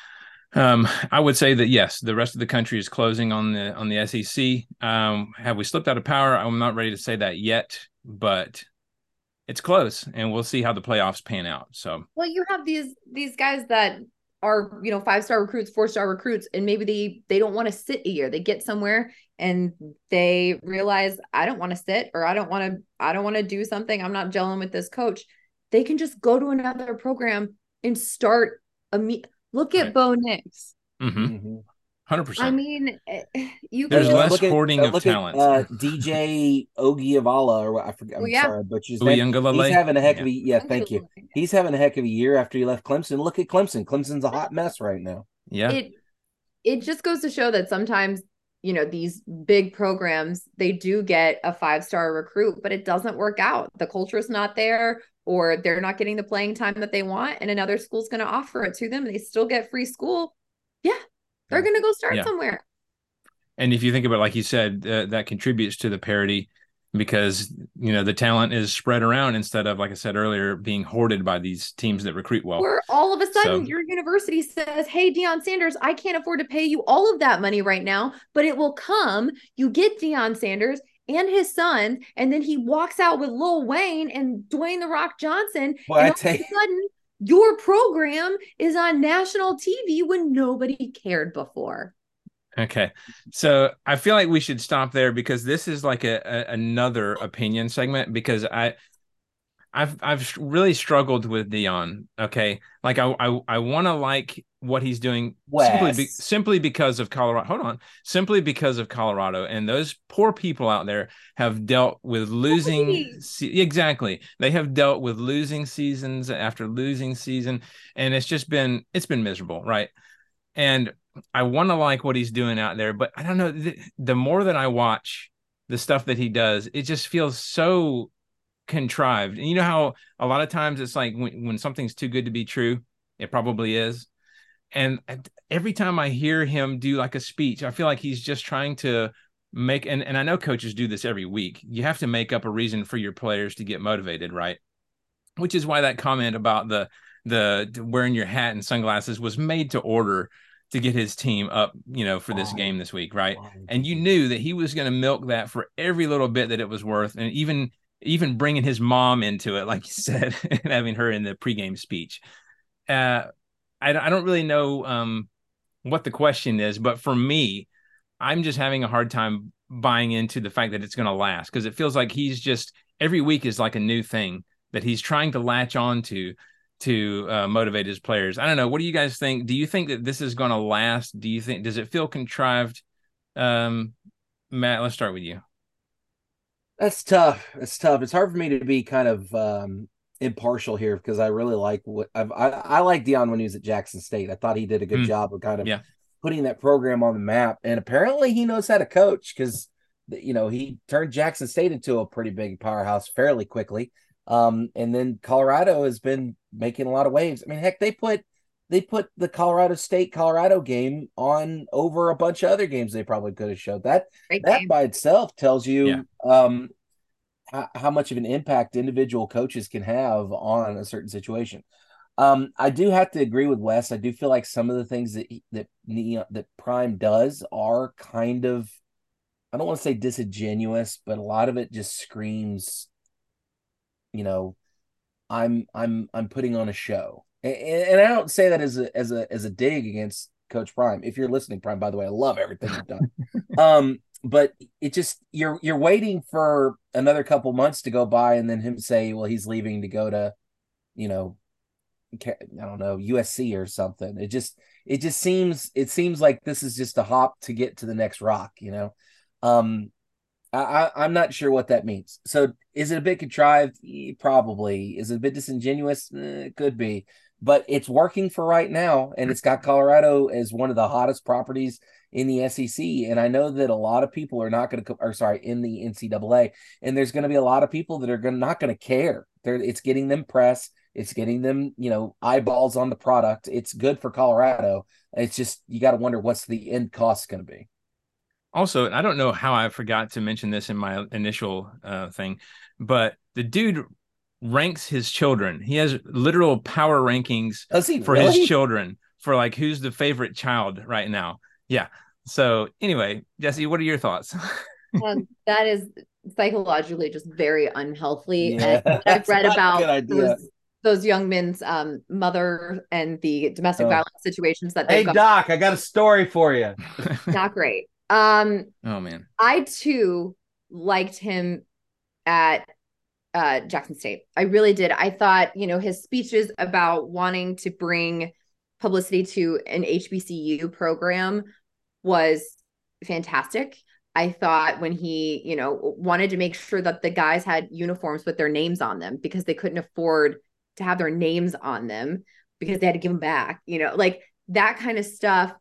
Um, I would say that yes, the rest of the country is closing on the on the S E C. Um, have we slipped out of power? I'm not ready to say that yet, but it's close, and we'll see how the playoffs pan out. So, Well, you have these these guys that are, you know, five-star recruits, four-star recruits, and maybe they they don't want to sit a year. They get somewhere and they realize I don't want to sit, or I don't want to I don't want to do something. I'm not gelling with this coach. They can just go to another program and start immediately. Look at Right. Bo Nix. mm-hmm, Mm-hmm. hundred percent. I mean, you There's can less look at- hoarding uh, of look at, talent. uh, D J Ogiavala, or I forget. I'm Oh, yeah. sorry, but his name. Uyunglele. He's having a heck Yeah. of a yeah. Thank you. He's having a heck of a year after he left Clemson. Look at Clemson. Clemson's a hot mess right now. Yeah, it it just goes to show that sometimes, you know, these big programs, they do get a five-star recruit, but it doesn't work out. The culture is not there, or they're not getting the playing time that they want, and another school's going to offer it to them. They still get free school. Yeah, they're Yeah. going to go start Yeah. somewhere. and if you think about it, like you said, uh, that contributes to the parity. because, you know, the talent is spread around instead of, like I said earlier, being hoarded by these teams that recruit well. Or all of a sudden So- your university says, hey, Deion Sanders, I can't afford to pay you all of that money right now, but it will come. You get Deion Sanders and his son, and then he walks out with Lil Wayne and Dwayne The Rock Johnson. Well, and I all tell of you- a sudden, your program is on national T V when nobody cared before. Okay. So I feel like we should stop there because this is like a, a another opinion segment, because I I've I've really struggled with Deion. Okay. Like I I, I want to like what he's doing simply be, Wes. simply because of Colorado. Hold on. Simply because of Colorado, and those poor people out there have dealt with losing se- exactly. They have dealt with losing seasons after losing season, and it's just been it's been miserable, right? And I want to like what he's doing out there, but I don't know. The, the more that I watch the stuff that he does, it just feels so contrived. And you know how a lot of times it's like when, when something's too good to be true, it probably is. And every time I hear him do like a speech, I feel like he's just trying to make, and, and I know coaches do this every week. You have to make up a reason for your players to get motivated, right? Which is why that comment about the, the wearing your hat and sunglasses was made to order to get his team up, you know, for this game this week, right? And you knew that he was going to milk that for every little bit that it was worth, and even even bringing his mom into it, like you said, and having her in the pregame speech. Uh, I, I don't really know um, what the question is, but for me, I'm just having a hard time buying into the fact that it's going to last, because it feels like he's just every week is like a new thing that he's trying to latch on to to uh, motivate his players. I don't know. What do you guys think? Do you think that this is going to last? Do you think, does it feel contrived? Um, Matt, let's start with you. That's tough. It's tough. It's hard for me to be kind of um, impartial here, because I really like what I've, I I like Deion when he was at Jackson State. I thought he did a good Mm. job of kind of Yeah. putting that program on the map, and apparently he knows how to coach, because you know he turned Jackson State into a pretty big powerhouse fairly quickly. Um, and then Colorado has been making a lot of waves. I mean, heck, they put they put the Colorado State Colorado game on over a bunch of other games they probably could have showed. That Great that game. by itself tells you Yeah. um how, how much of an impact individual coaches can have on a certain situation. Um, I do have to agree with Wes. I do feel like some of the things that he, that that Prime does are kind of, I don't want to say disingenuous, but a lot of it just screams, you know, I'm I'm I'm putting on a show, and, and I don't say that as a as a as a dig against Coach Prime. If you're listening, Prime, by the way, I love everything you've done. um, but it just you're you're waiting for another couple months to go by, and then him say, well, he's leaving to go to, you know, I don't know, U S C or something. It just it just seems it seems like this is just a hop to get to the next rock, you know. Um, I, I'm not sure what that means. So is it a bit contrived? Probably. Is it a bit disingenuous? Eh, it could be. But it's working for right now, and it's got Colorado as one of the hottest properties in the S E C. And I know that a lot of people are not going to, or sorry, in the N C double A, and there's going to be a lot of people that are going not going to care. They're, it's getting them press. It's getting them, you know, eyeballs on the product. It's good for Colorado. It's just you got to wonder what's the end cost going to be. Also, I don't know how I forgot to mention this in my initial uh, thing, but the dude ranks his children. He has literal power rankings Does he for really? his children, for like who's the favorite child right now. Yeah. So anyway, Jesse, what are your thoughts? Um, that is psychologically just very unhealthy. Yeah, and I've that's read not a about good idea. those, those young men's um, mother and the domestic Oh. violence situations that Hey, they've got. Doc, I got a story for you. Not great. Um, Oh man. I too liked him at uh, Jackson State. I really did. I thought, you know, his speeches about wanting to bring publicity to an H B C U program was fantastic. I thought when he, you know, wanted to make sure that the guys had uniforms with their names on them because they couldn't afford to have their names on them because they had to give them back, you know, like that kind of stuff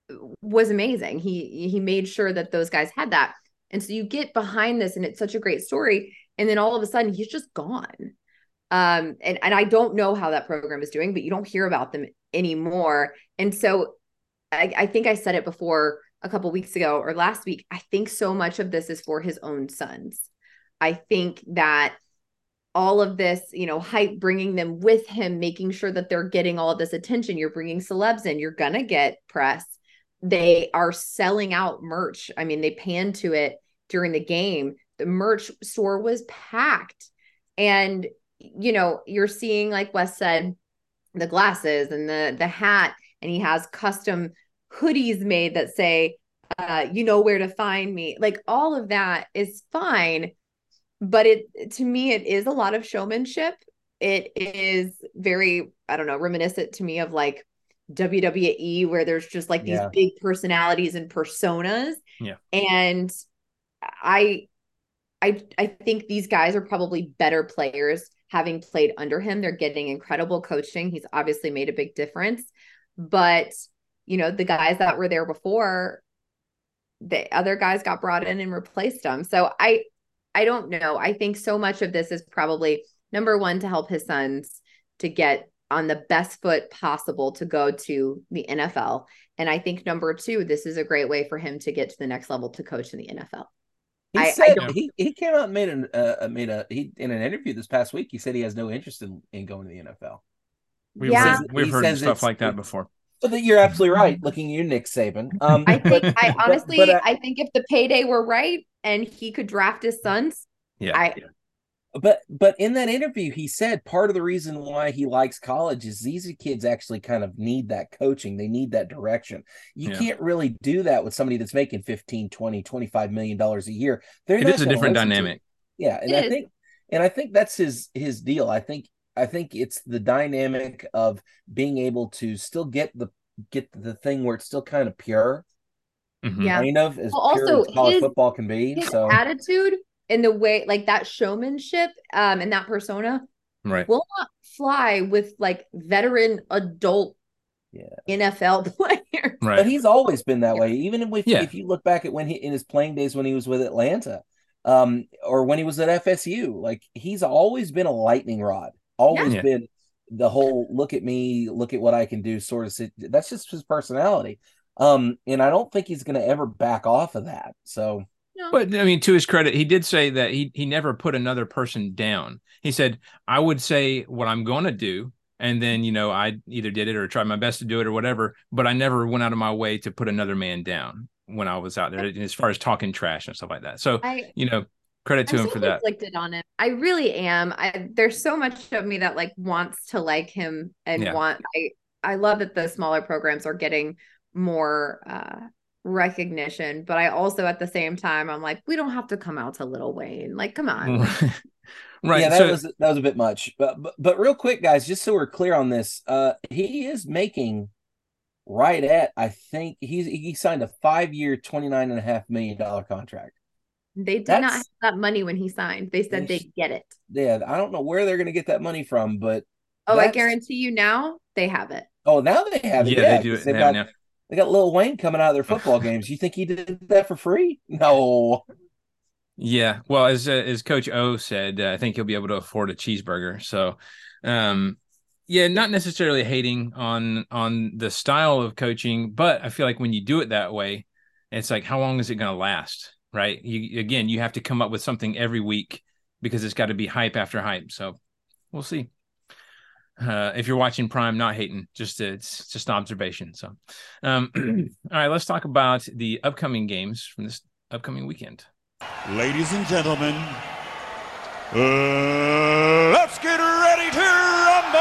was amazing. He he made sure that those guys had that. And so you get behind this and it's such a great story. And then all of a sudden he's just gone. Um, and, and I don't know how that program is doing, but you don't hear about them anymore. And so I, I think I said it before a couple weeks ago or last week. I think so much of this is for his own sons. I think that all of this, you know, hype, bringing them with him, making sure that they're getting all of this attention. You're bringing celebs in, you're going to get press. They are selling out merch. I mean, they panned to it during the game. The merch store was packed. And, you know, you're seeing, like Wes said, the glasses and the, the hat, and he has custom hoodies made that say, uh, you know where to find me. Like, all of that is fine. But it, to me, it is a lot of showmanship. It is very, I don't know, reminiscent to me of like W W E, where there's just like these Yeah. big personalities and personas. Yeah. And I, I, I think these guys are probably better players having played under him. They're getting incredible coaching. He's obviously made a big difference. But, you know, the guys that were there before, the other guys got brought in and replaced them. So I, I don't know. I think so much of this is probably, number one, to help his sons to get on the best foot possible to go to the N F L. And I think number two, this is a great way for him to get to the next level to coach in the N F L. He I, said I don't, he, he came out and made an uh, made a he in an interview this past week. He said he has no interest in, in going to the N F L. We've yeah, heard, we've He heard says stuff it's- like that before. So that you're absolutely right. Looking at you, Nick Saban. Um, I think, but- I but- honestly, but, uh, I think if the payday were right and he could draft his sons, Yeah. I, But but in that interview, he said part of the reason why he likes college is these kids actually kind of need that coaching. They need that direction. You Yeah. can't really do that with somebody that's making fifteen, twenty, twenty-five million dollars a year. They're It not is a gonna different listen to dynamic. you. Yeah, and It I is. think and I think that's his his deal. I think I think it's the dynamic of being able to still get the get the thing where it's still kind of pure, Mhm. yeah. kind of as Well, pure also, as college his- football can be. His So attitude and the way, like that showmanship um, and that persona Right. will not fly with like veteran adult Yeah. N F L players. Right. But he's always been that way. Even if Yeah. if you look back at when he in his playing days when he was with Atlanta, um, or when he was at F S U, like he's always been a lightning rod. Always Yeah. been the whole look at me, look at what I can do sort of. sit- That's just his personality. Um, and I don't think he's going to ever back off of that. So No. But I mean, to his credit, he did say that he he never put another person down. He said, "I would say what I'm going to do, and then you know I either did it or tried my best to do it or whatever. But I never went out of my way to put another man down when I was out there, as far as talking trash and stuff like that. So I, you know, credit to I'm him so for that. conflicted on it. I really am. I, there's so much of me that like wants to like him and Yeah. want. I I love that the smaller programs are getting more uh, recognition, but I also at the same time I'm like, we don't have to come out to Lil Wayne. Like, come on. Like, Right. yeah, that so, was that was a bit much. But, but but real quick, guys, just so we're clear on this, uh, he is making right at I think he's he signed a five year, twenty nine and a half million dollar contract. they did not That's- have that money when he signed. They said They they'd get it. Yeah, I don't know where they're going to get that money from, but Oh, I that's- guarantee you now they have it. Oh, now they have it. yeah, Yeah, they do 'cause it they've now. got, now. they got Lil Wayne coming out of their football games. You think he did that for free? No. Yeah. Well, as uh, as Coach O said, uh, I think he'll be able to afford a cheeseburger. So, um, yeah, not necessarily hating on on the style of coaching, but I feel like when you do it that way, it's like, how long is it going to last? Right. You again, you have to come up with something every week because it's got to be hype after hype. So we'll see. Uh, if you're watching Prime, not hating, just it's just an observation. So, um, all right, let's talk about the upcoming games from this upcoming weekend. Ladies and gentlemen, uh, let's get ready to rumble!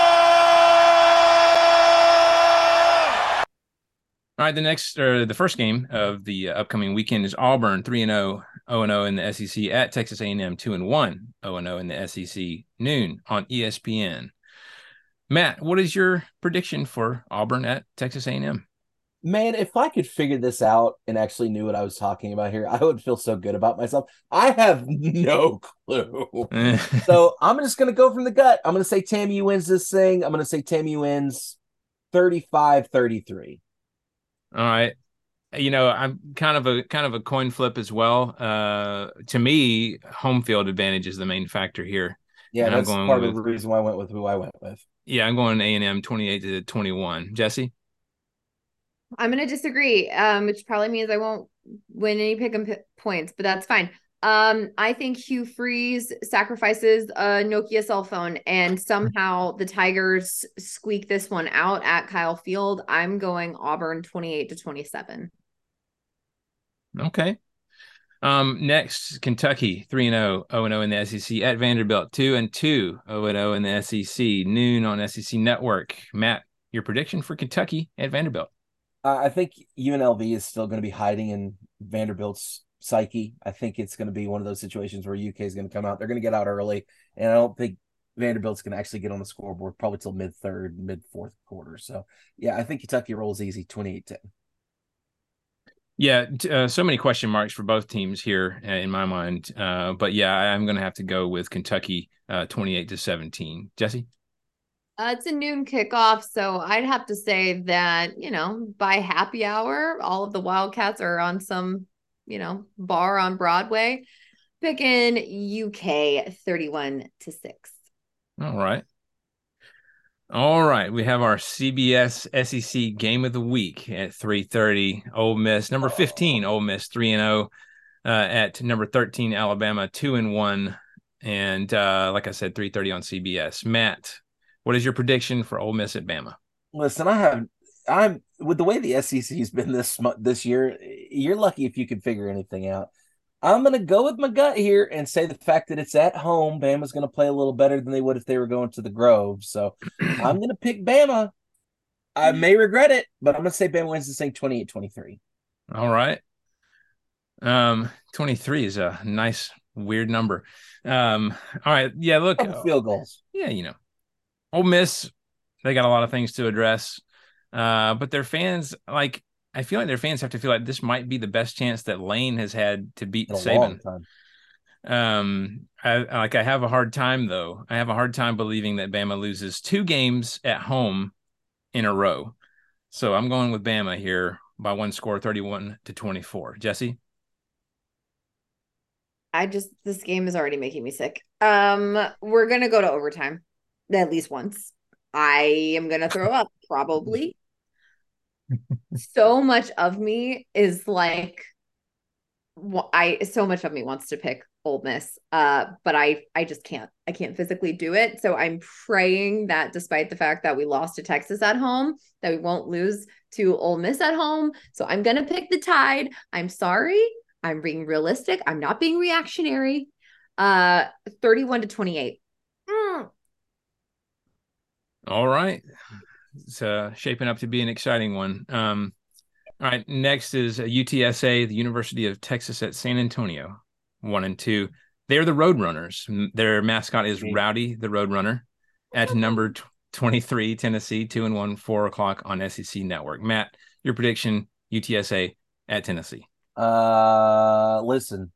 All right, the next or the first game of the uh, upcoming weekend is Auburn three and zero, zero and zero in the S E C at Texas A and M two and one, zero and zero in the S E C noon on E S P N. Matt, what is your prediction for Auburn at Texas A and M? Man, if I could figure this out and actually knew what I was talking about here, I would feel so good about myself. I have no clue. So I'm just going to go from the gut. I'm going to say T A M U wins this thing. I'm going to say T A M U wins thirty-five thirty-three. All right. You know, I'm kind of a kind of a coin flip as well. Uh, to me, home field advantage is the main factor here. Yeah, And I'm that's going part with- of the reason why I went with who I went with. Yeah, I'm going A and M twenty-eight to twenty-one. Jesse? I'm going to disagree, um, which probably means I won't win any pick 'em p- points, but that's fine. Um, I think Hugh Freeze sacrifices a Nokia cell phone and somehow the Tigers squeak this one out at Kyle Field. I'm going Auburn twenty-eight to twenty-seven. Okay. Um, next, Kentucky three and zero, zero and zero in the S E C at Vanderbilt, two and two, zero and zero in the S E C. Noon on S E C Network. Matt, your prediction for Kentucky at Vanderbilt? Uh, I think U N L V is still going to be hiding in Vanderbilt's psyche. I think it's going to be one of those situations where U K is going to come out. They're going to get out early, and I don't think Vanderbilt's going to actually get on the scoreboard probably till mid third, mid fourth quarter. So yeah, I think Kentucky rolls easy, twenty-eight ten. Yeah, uh, so many question marks for both teams here uh, in my mind. Uh, but yeah, I'm going to have to go with Kentucky uh, twenty-eight to seventeen. Jesse? Uh, it's a noon kickoff, so I'd have to say that, you know, by happy hour, all of the Wildcats are on some, you know, bar on Broadway. Picking U K thirty-one to six. All right. All right, we have our C B S S E C game of the week at three thirty. Ole Miss, number fifteen, Ole Miss three and zero uh, at number thirteen, Alabama two and one, and uh, like I said, three thirty on C B S. Matt, what is your prediction for Ole Miss at Bama? Listen, I have I'm with the way the S E C has been this this year. You're lucky if you can figure anything out. I'm going to go with my gut here and say the fact that it's at home, Bama's going to play a little better than they would if they were going to the Grove. So I'm going to pick Bama. I may regret it, but I'm going to say Bama wins this thing twenty-eight twenty-three. All right. Um, twenty-three is a nice, weird number. Um, all right. Yeah, look. Field goals. Yeah, you know. Ole Miss, they got a lot of things to address. Uh, but their fans, like, I feel like their fans have to feel like this might be the best chance that Lane has had to beat Saban. Um, I like I have a hard time though. I have a hard time believing that Bama loses two games at home in a row. So I'm going with Bama here by one score, thirty-one to twenty-four. Jesse? I just this game is already making me sick. Um, we're gonna go to overtime at least once. I am gonna throw up probably. So much of me is like, I so much of me wants to pick Ole Miss, uh, but I I just can't. I can't physically do it. So I'm praying that despite the fact that we lost to Texas at home, that we won't lose to Ole Miss at home. So I'm gonna pick the Tide. I'm sorry. I'm being realistic. I'm not being reactionary. Uh, thirty-one to twenty-eight. Mm. All right. It's uh, shaping up to be an exciting one. Um, all right, next is U T S A, the University of Texas at San Antonio, one and two. They're the Roadrunners. Their mascot is Rowdy, the Roadrunner. At number twenty-three, Tennessee, two and one, four o'clock on S E C Network. Matt, your prediction: U T S A at Tennessee. Uh, listen,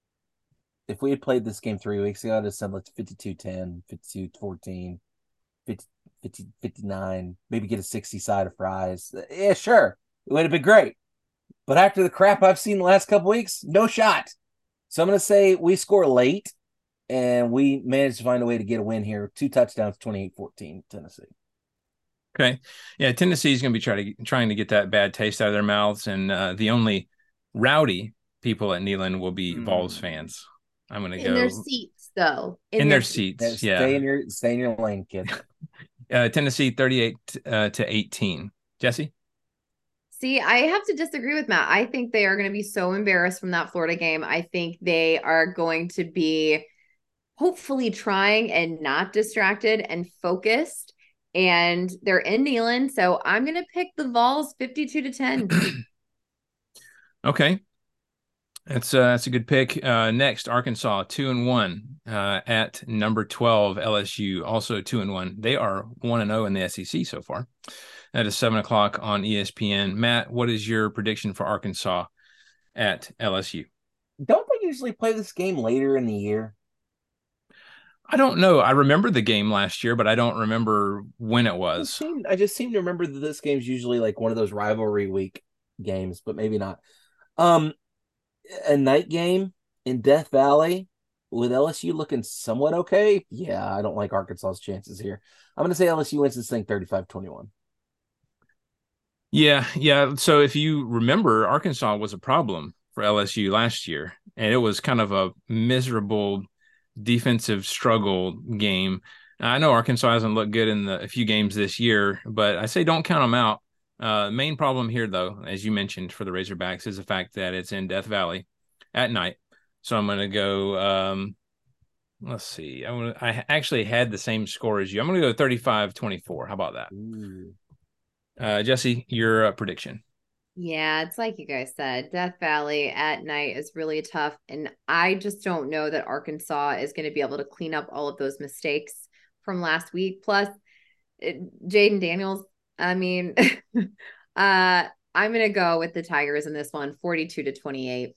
if we had played this game three weeks ago, I'd have said like fifty-two ten, fifty-two fourteen, fifty, fifty, fifty-nine, maybe get a sixty side of fries. Yeah, sure. It would have been great. But after the crap I've seen the last couple weeks, no shot. So I'm going to say we score late and we manage to find a way to get a win here. Two touchdowns, twenty-eight fourteen, Tennessee. Okay. Yeah, Tennessee is going to be trying to, trying to get that bad taste out of their mouths. And uh, the only rowdy people at Neyland will be mm. Vols fans. I'm going to go. In their seats, though. In, in their, their seats, seats. Yeah. Stay in your, stay in your lane, kid. uh, Tennessee thirty-eight uh, to eighteen. Jesse? See, I have to disagree with Matt. I think they are going to be so embarrassed from that Florida game. I think they are going to be hopefully trying and not distracted and focused. And they're in Neyland. So I'm going to pick the Vols fifty-two to ten. Okay. That's uh, that's a good pick. Uh, next, Arkansas, two and one uh, at number twelve, L S U, also two and one. They are one and zero in the S E C so far. That is seven o'clock on E S P N. Matt, what is your prediction for Arkansas at L S U? Don't they usually play this game later in the year? I don't know. I remember the game last year, but I don't remember when it was. I just seem, I just seem to remember that this game's usually like one of those rivalry week games, but maybe not. Um, a night game in Death Valley with L S U looking somewhat okay. Yeah, I don't like Arkansas's chances here. I'm going to say L S U wins this thing thirty-five twenty-one. Yeah, yeah. So if you remember, Arkansas was a problem for L S U last year, and it was kind of a miserable defensive struggle game. I know Arkansas hasn't looked good in the, a few games this year, but I say don't count them out. Uh, main problem here, though, as you mentioned for the Razorbacks, is the fact that it's in Death Valley at night. So I'm going to go, um, let's see. I, wanna, I actually had the same score as you. I'm going to go thirty-five twenty-four. How about that? Uh, Jesse, your uh, prediction. Yeah, it's like you guys said, Death Valley at night is really tough. And I just don't know that Arkansas is going to be able to clean up all of those mistakes from last week. Plus, Jaden Daniels, I mean, uh, I'm going to go with the Tigers in this one, forty-two to twenty-eight.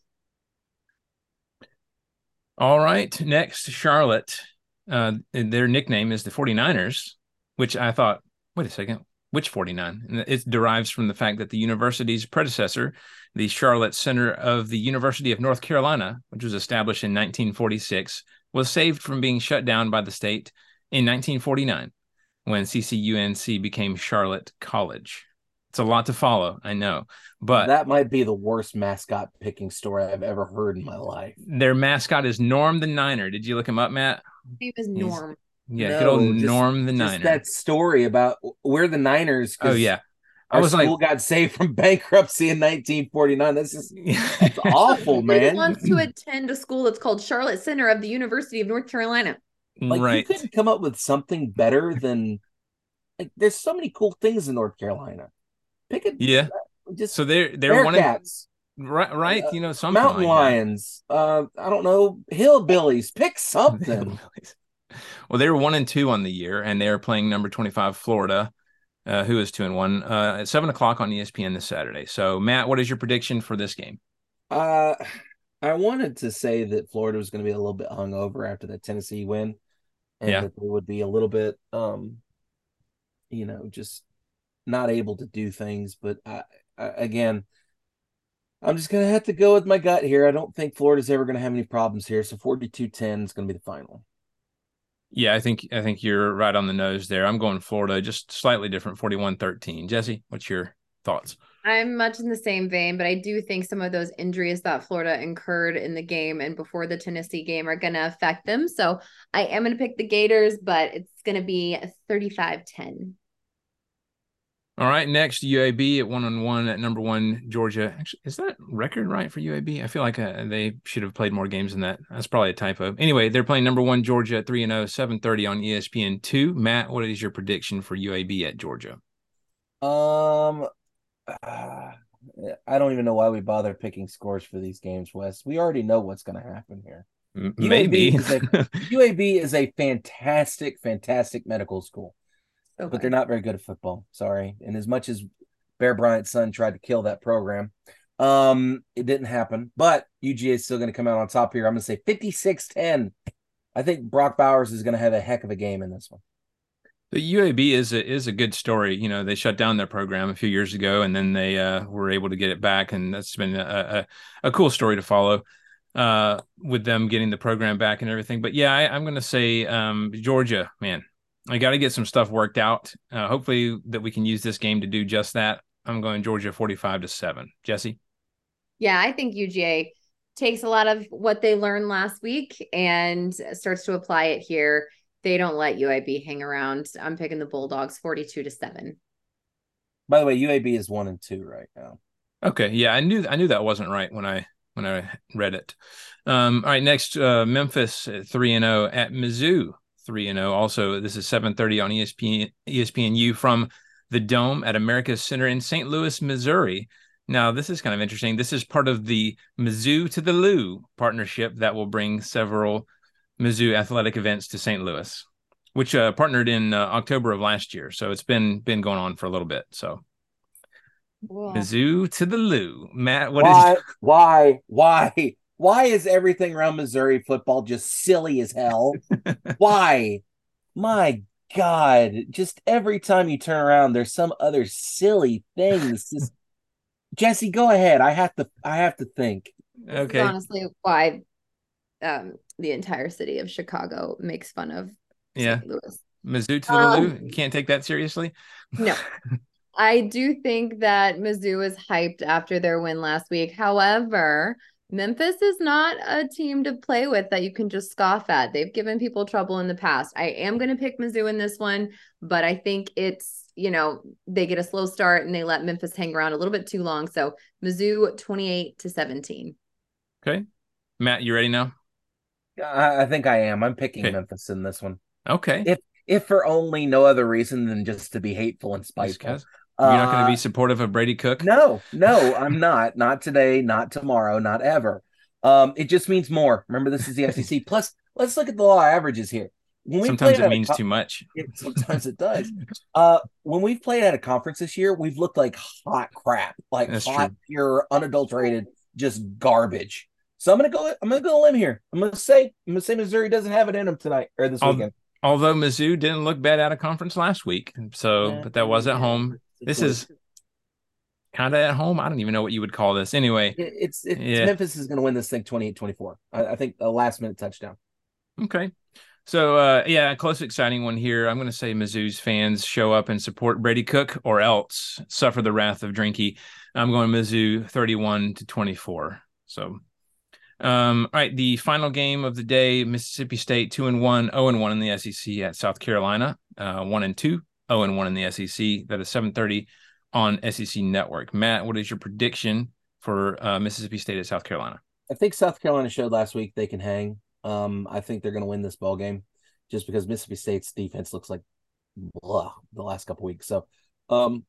All right. Next, Charlotte. Uh, their nickname is the forty-niners, which I thought, wait a second. Which forty-nine? And it derives from the fact that the university's predecessor, the Charlotte Center of the University of North Carolina, which was established in nineteen forty-six, was saved from being shut down by the state in nineteen forty-nine when C C U N C became Charlotte College. It's a lot to follow, I know, but that might be the worst mascot picking story I've ever heard in my life. Their mascot is Norm the Niner. Did you look him up, Matt? He was Norm. He's, Yeah, no, good old just, Norm the just Niner. That story about we're the Niners. Oh yeah, I was school like, got saved from bankruptcy in nineteen forty-nine. This is that's awful, man. Who wants to attend a school that's called Charlotte Center of the University of North Carolina? Like right. You couldn't come up with something better than like. There's so many cool things in North Carolina. Pick it. Yeah. Just so they're they're one of right, right. Uh, you know, something mountain like lions. That. Uh, I don't know, hillbillies. Pick something. Well, they were one and two on the year, and they are playing number twenty-five Florida, uh, who is two and one uh, at seven o'clock on E S P N this Saturday. So, Matt, what is your prediction for this game? Uh, I wanted to say that Florida was going to be a little bit hungover after that Tennessee win, and yeah. that they would be a little bit, um, you know, just not able to do things. But I, I, again, I'm just going to have to go with my gut here. I don't think Florida's ever going to have any problems here. So forty-two ten is going to be the final. Yeah, I think I think you're right on the nose there. I'm going Florida, just slightly different, forty-one thirteen. Jesse, what's your thoughts? I'm much in the same vein, but I do think some of those injuries that Florida incurred in the game and before the Tennessee game are going to affect them. So I am going to pick the Gators, but it's going to be thirty-five ten. All right, next U A B at one on one at number one Georgia. Actually, is that record right for U A B? I feel like uh, they should have played more games than that. That's probably a typo. Anyway, they're playing number one Georgia at three and zero, seven thirty on E S P N two. Matt, what is your prediction for U A B at Georgia? Um, uh, I don't even know why we bother picking scores for these games, Wes. We already know what's going to happen here. Maybe U A B is a, U A B is a fantastic, fantastic medical school. Okay. But they're not very good at football. Sorry. And as much as Bear Bryant's son tried to kill that program, um, it didn't happen. But U G A is still going to come out on top here. I'm going to say fifty-six ten. I think Brock Bowers is going to have a heck of a game in this one. The U A B is a, is a good story. You know, they shut down their program a few years ago, and then they uh, were able to get it back, and that's been a, a, a cool story to follow uh, with them getting the program back and everything. But, yeah, I, I'm going to say um, Georgia, man. I got to get some stuff worked out. Uh, hopefully that we can use this game to do just that. I'm going Georgia forty-five to seven. Jesse? Yeah, I think U G A takes a lot of what they learned last week and starts to apply it here. They don't let U A B hang around. I'm picking the Bulldogs forty-two to seven. By the way, U A B is one and two right now. Okay. Yeah, I knew I knew that wasn't right when I when I read it. Um, all right, next uh, Memphis three and zero at Mizzou. three and oh. Also, this is seven thirty on E S P N, E S P N U from the Dome at America's Center in Saint Louis, Missouri. Now, this is kind of interesting. This is part of the Mizzou to the Lou partnership that will bring several Mizzou athletic events to Saint Louis, which uh, partnered in uh, October of last year. So it's been been going on for a little bit. So Whoa. Mizzou to the Lou. Matt, what why, is why, why? Why is everything around Missouri football just silly as hell? Why? My God. Just every time you turn around, there's some other silly thing. Just... Jesse, go ahead. I have to I have to think. Okay. This is honestly why um, the entire city of Chicago makes fun of yeah. Saint Louis. Mizzou to the um, Lou? You can't take that seriously? No. I do think that Mizzou is hyped after their win last week. However, Memphis is not a team to play with that you can just scoff at. They've given people trouble in the past. I am going to pick Mizzou in this one, but I think it's, you know, they get a slow start and they let Memphis hang around a little bit too long. So Mizzou twenty-eight to seventeen. Okay. Matt, you ready now? I, I think I am. I'm picking okay. Memphis in this one. Okay. If if for only no other reason than just to be hateful and spiteful. You're not going to be supportive of Brady Cook? No, no, I'm not. Not today, not tomorrow, not ever. Um, it just means more. Remember, this is the S E C. Plus, let's look at the law averages here. When sometimes it means co- too much. It, sometimes it does. Uh, when we've played at a conference this year, we've looked like hot crap, like That's hot, true. pure, unadulterated, just garbage. So I'm gonna go. I'm gonna go a limb here. I'm gonna say. I'm gonna say Missouri doesn't have it in them tonight or this Al- weekend. Although Mizzou didn't look bad out of conference last week, so yeah, but that was at home. This is kind of at home. I don't even know what you would call this. Anyway, it, it's, it's yeah. Memphis is going to win this thing twenty-eight twenty-four. I, I think a last minute touchdown. Okay. So, uh, yeah, a close, exciting one here. I'm going to say Mizzou's fans show up and support Brady Cook or else suffer the wrath of Drinky. I'm going Mizzou thirty-one to twenty-four. So, um, all right, the final game of the day, Mississippi State two and one, oh and one in the S E C at South Carolina, uh, one and two. oh and one in the S E C. That is seven thirty on S E C Network. Matt, what is your prediction for uh, Mississippi State at South Carolina? I think South Carolina showed last week they can hang. Um, I think they're going to win this ball game just because Mississippi State's defense looks like blah the last couple weeks. So um,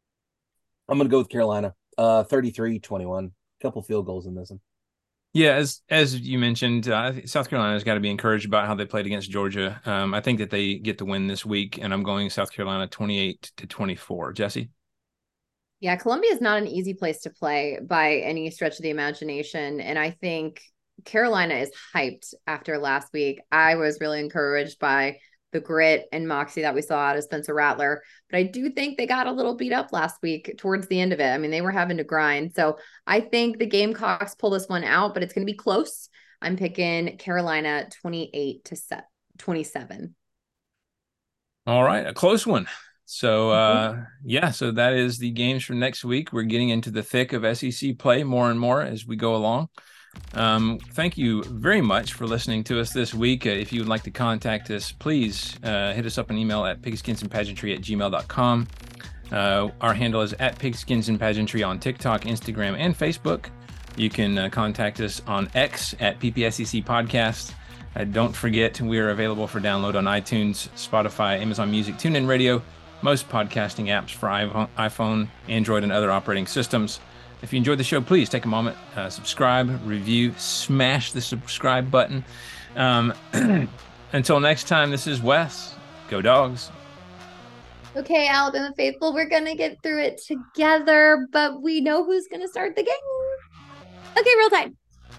I'm going to go with Carolina, uh, thirty-three twenty-one. A couple field goals in this one. Yeah, as as you mentioned, uh, South Carolina's got to be encouraged about how they played against Georgia. Um, I think that they get the win this week, and I'm going South Carolina twenty-eight to twenty-four. Jesse? Yeah, Columbia is not an easy place to play by any stretch of the imagination, and I think Carolina is hyped after last week. I was really encouraged by the grit and moxie that we saw out of Spencer Rattler. But I do think they got a little beat up last week towards the end of it. I mean, they were having to grind. So I think the Gamecocks pull this one out, but it's going to be close. I'm picking Carolina twenty-eight to twenty-seven. All right, a close one. So, uh, yeah, so that is the games for next week. We're getting into the thick of S E C play more and more as we go along. Um, thank you very much for listening to us this week. Uh, if you would like to contact us, please uh, hit us up an email at pigskinsandpageantry at gmail dot com. Uh, our handle is at pigskinsandpageantry on TikTok, Instagram, and Facebook. You can uh, contact us on X at P P S E C Podcast. Uh, don't forget, we are available for download on iTunes, Spotify, Amazon Music, TuneIn Radio, most podcasting apps for iPhone, Android, and other operating systems. If you enjoyed the show, please take a moment, uh, subscribe, review, smash the subscribe button. Um, until next time, this is Wes. Go Dogs. Okay, Alabama faithful, we're going to get through it together, but we know who's going to start the game. Okay, real time.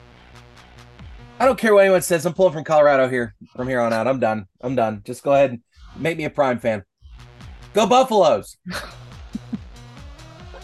I don't care what anyone says. I'm pulling from Colorado here from here on out. I'm done. I'm done. Just go ahead and make me a Prime fan. Go Buffaloes.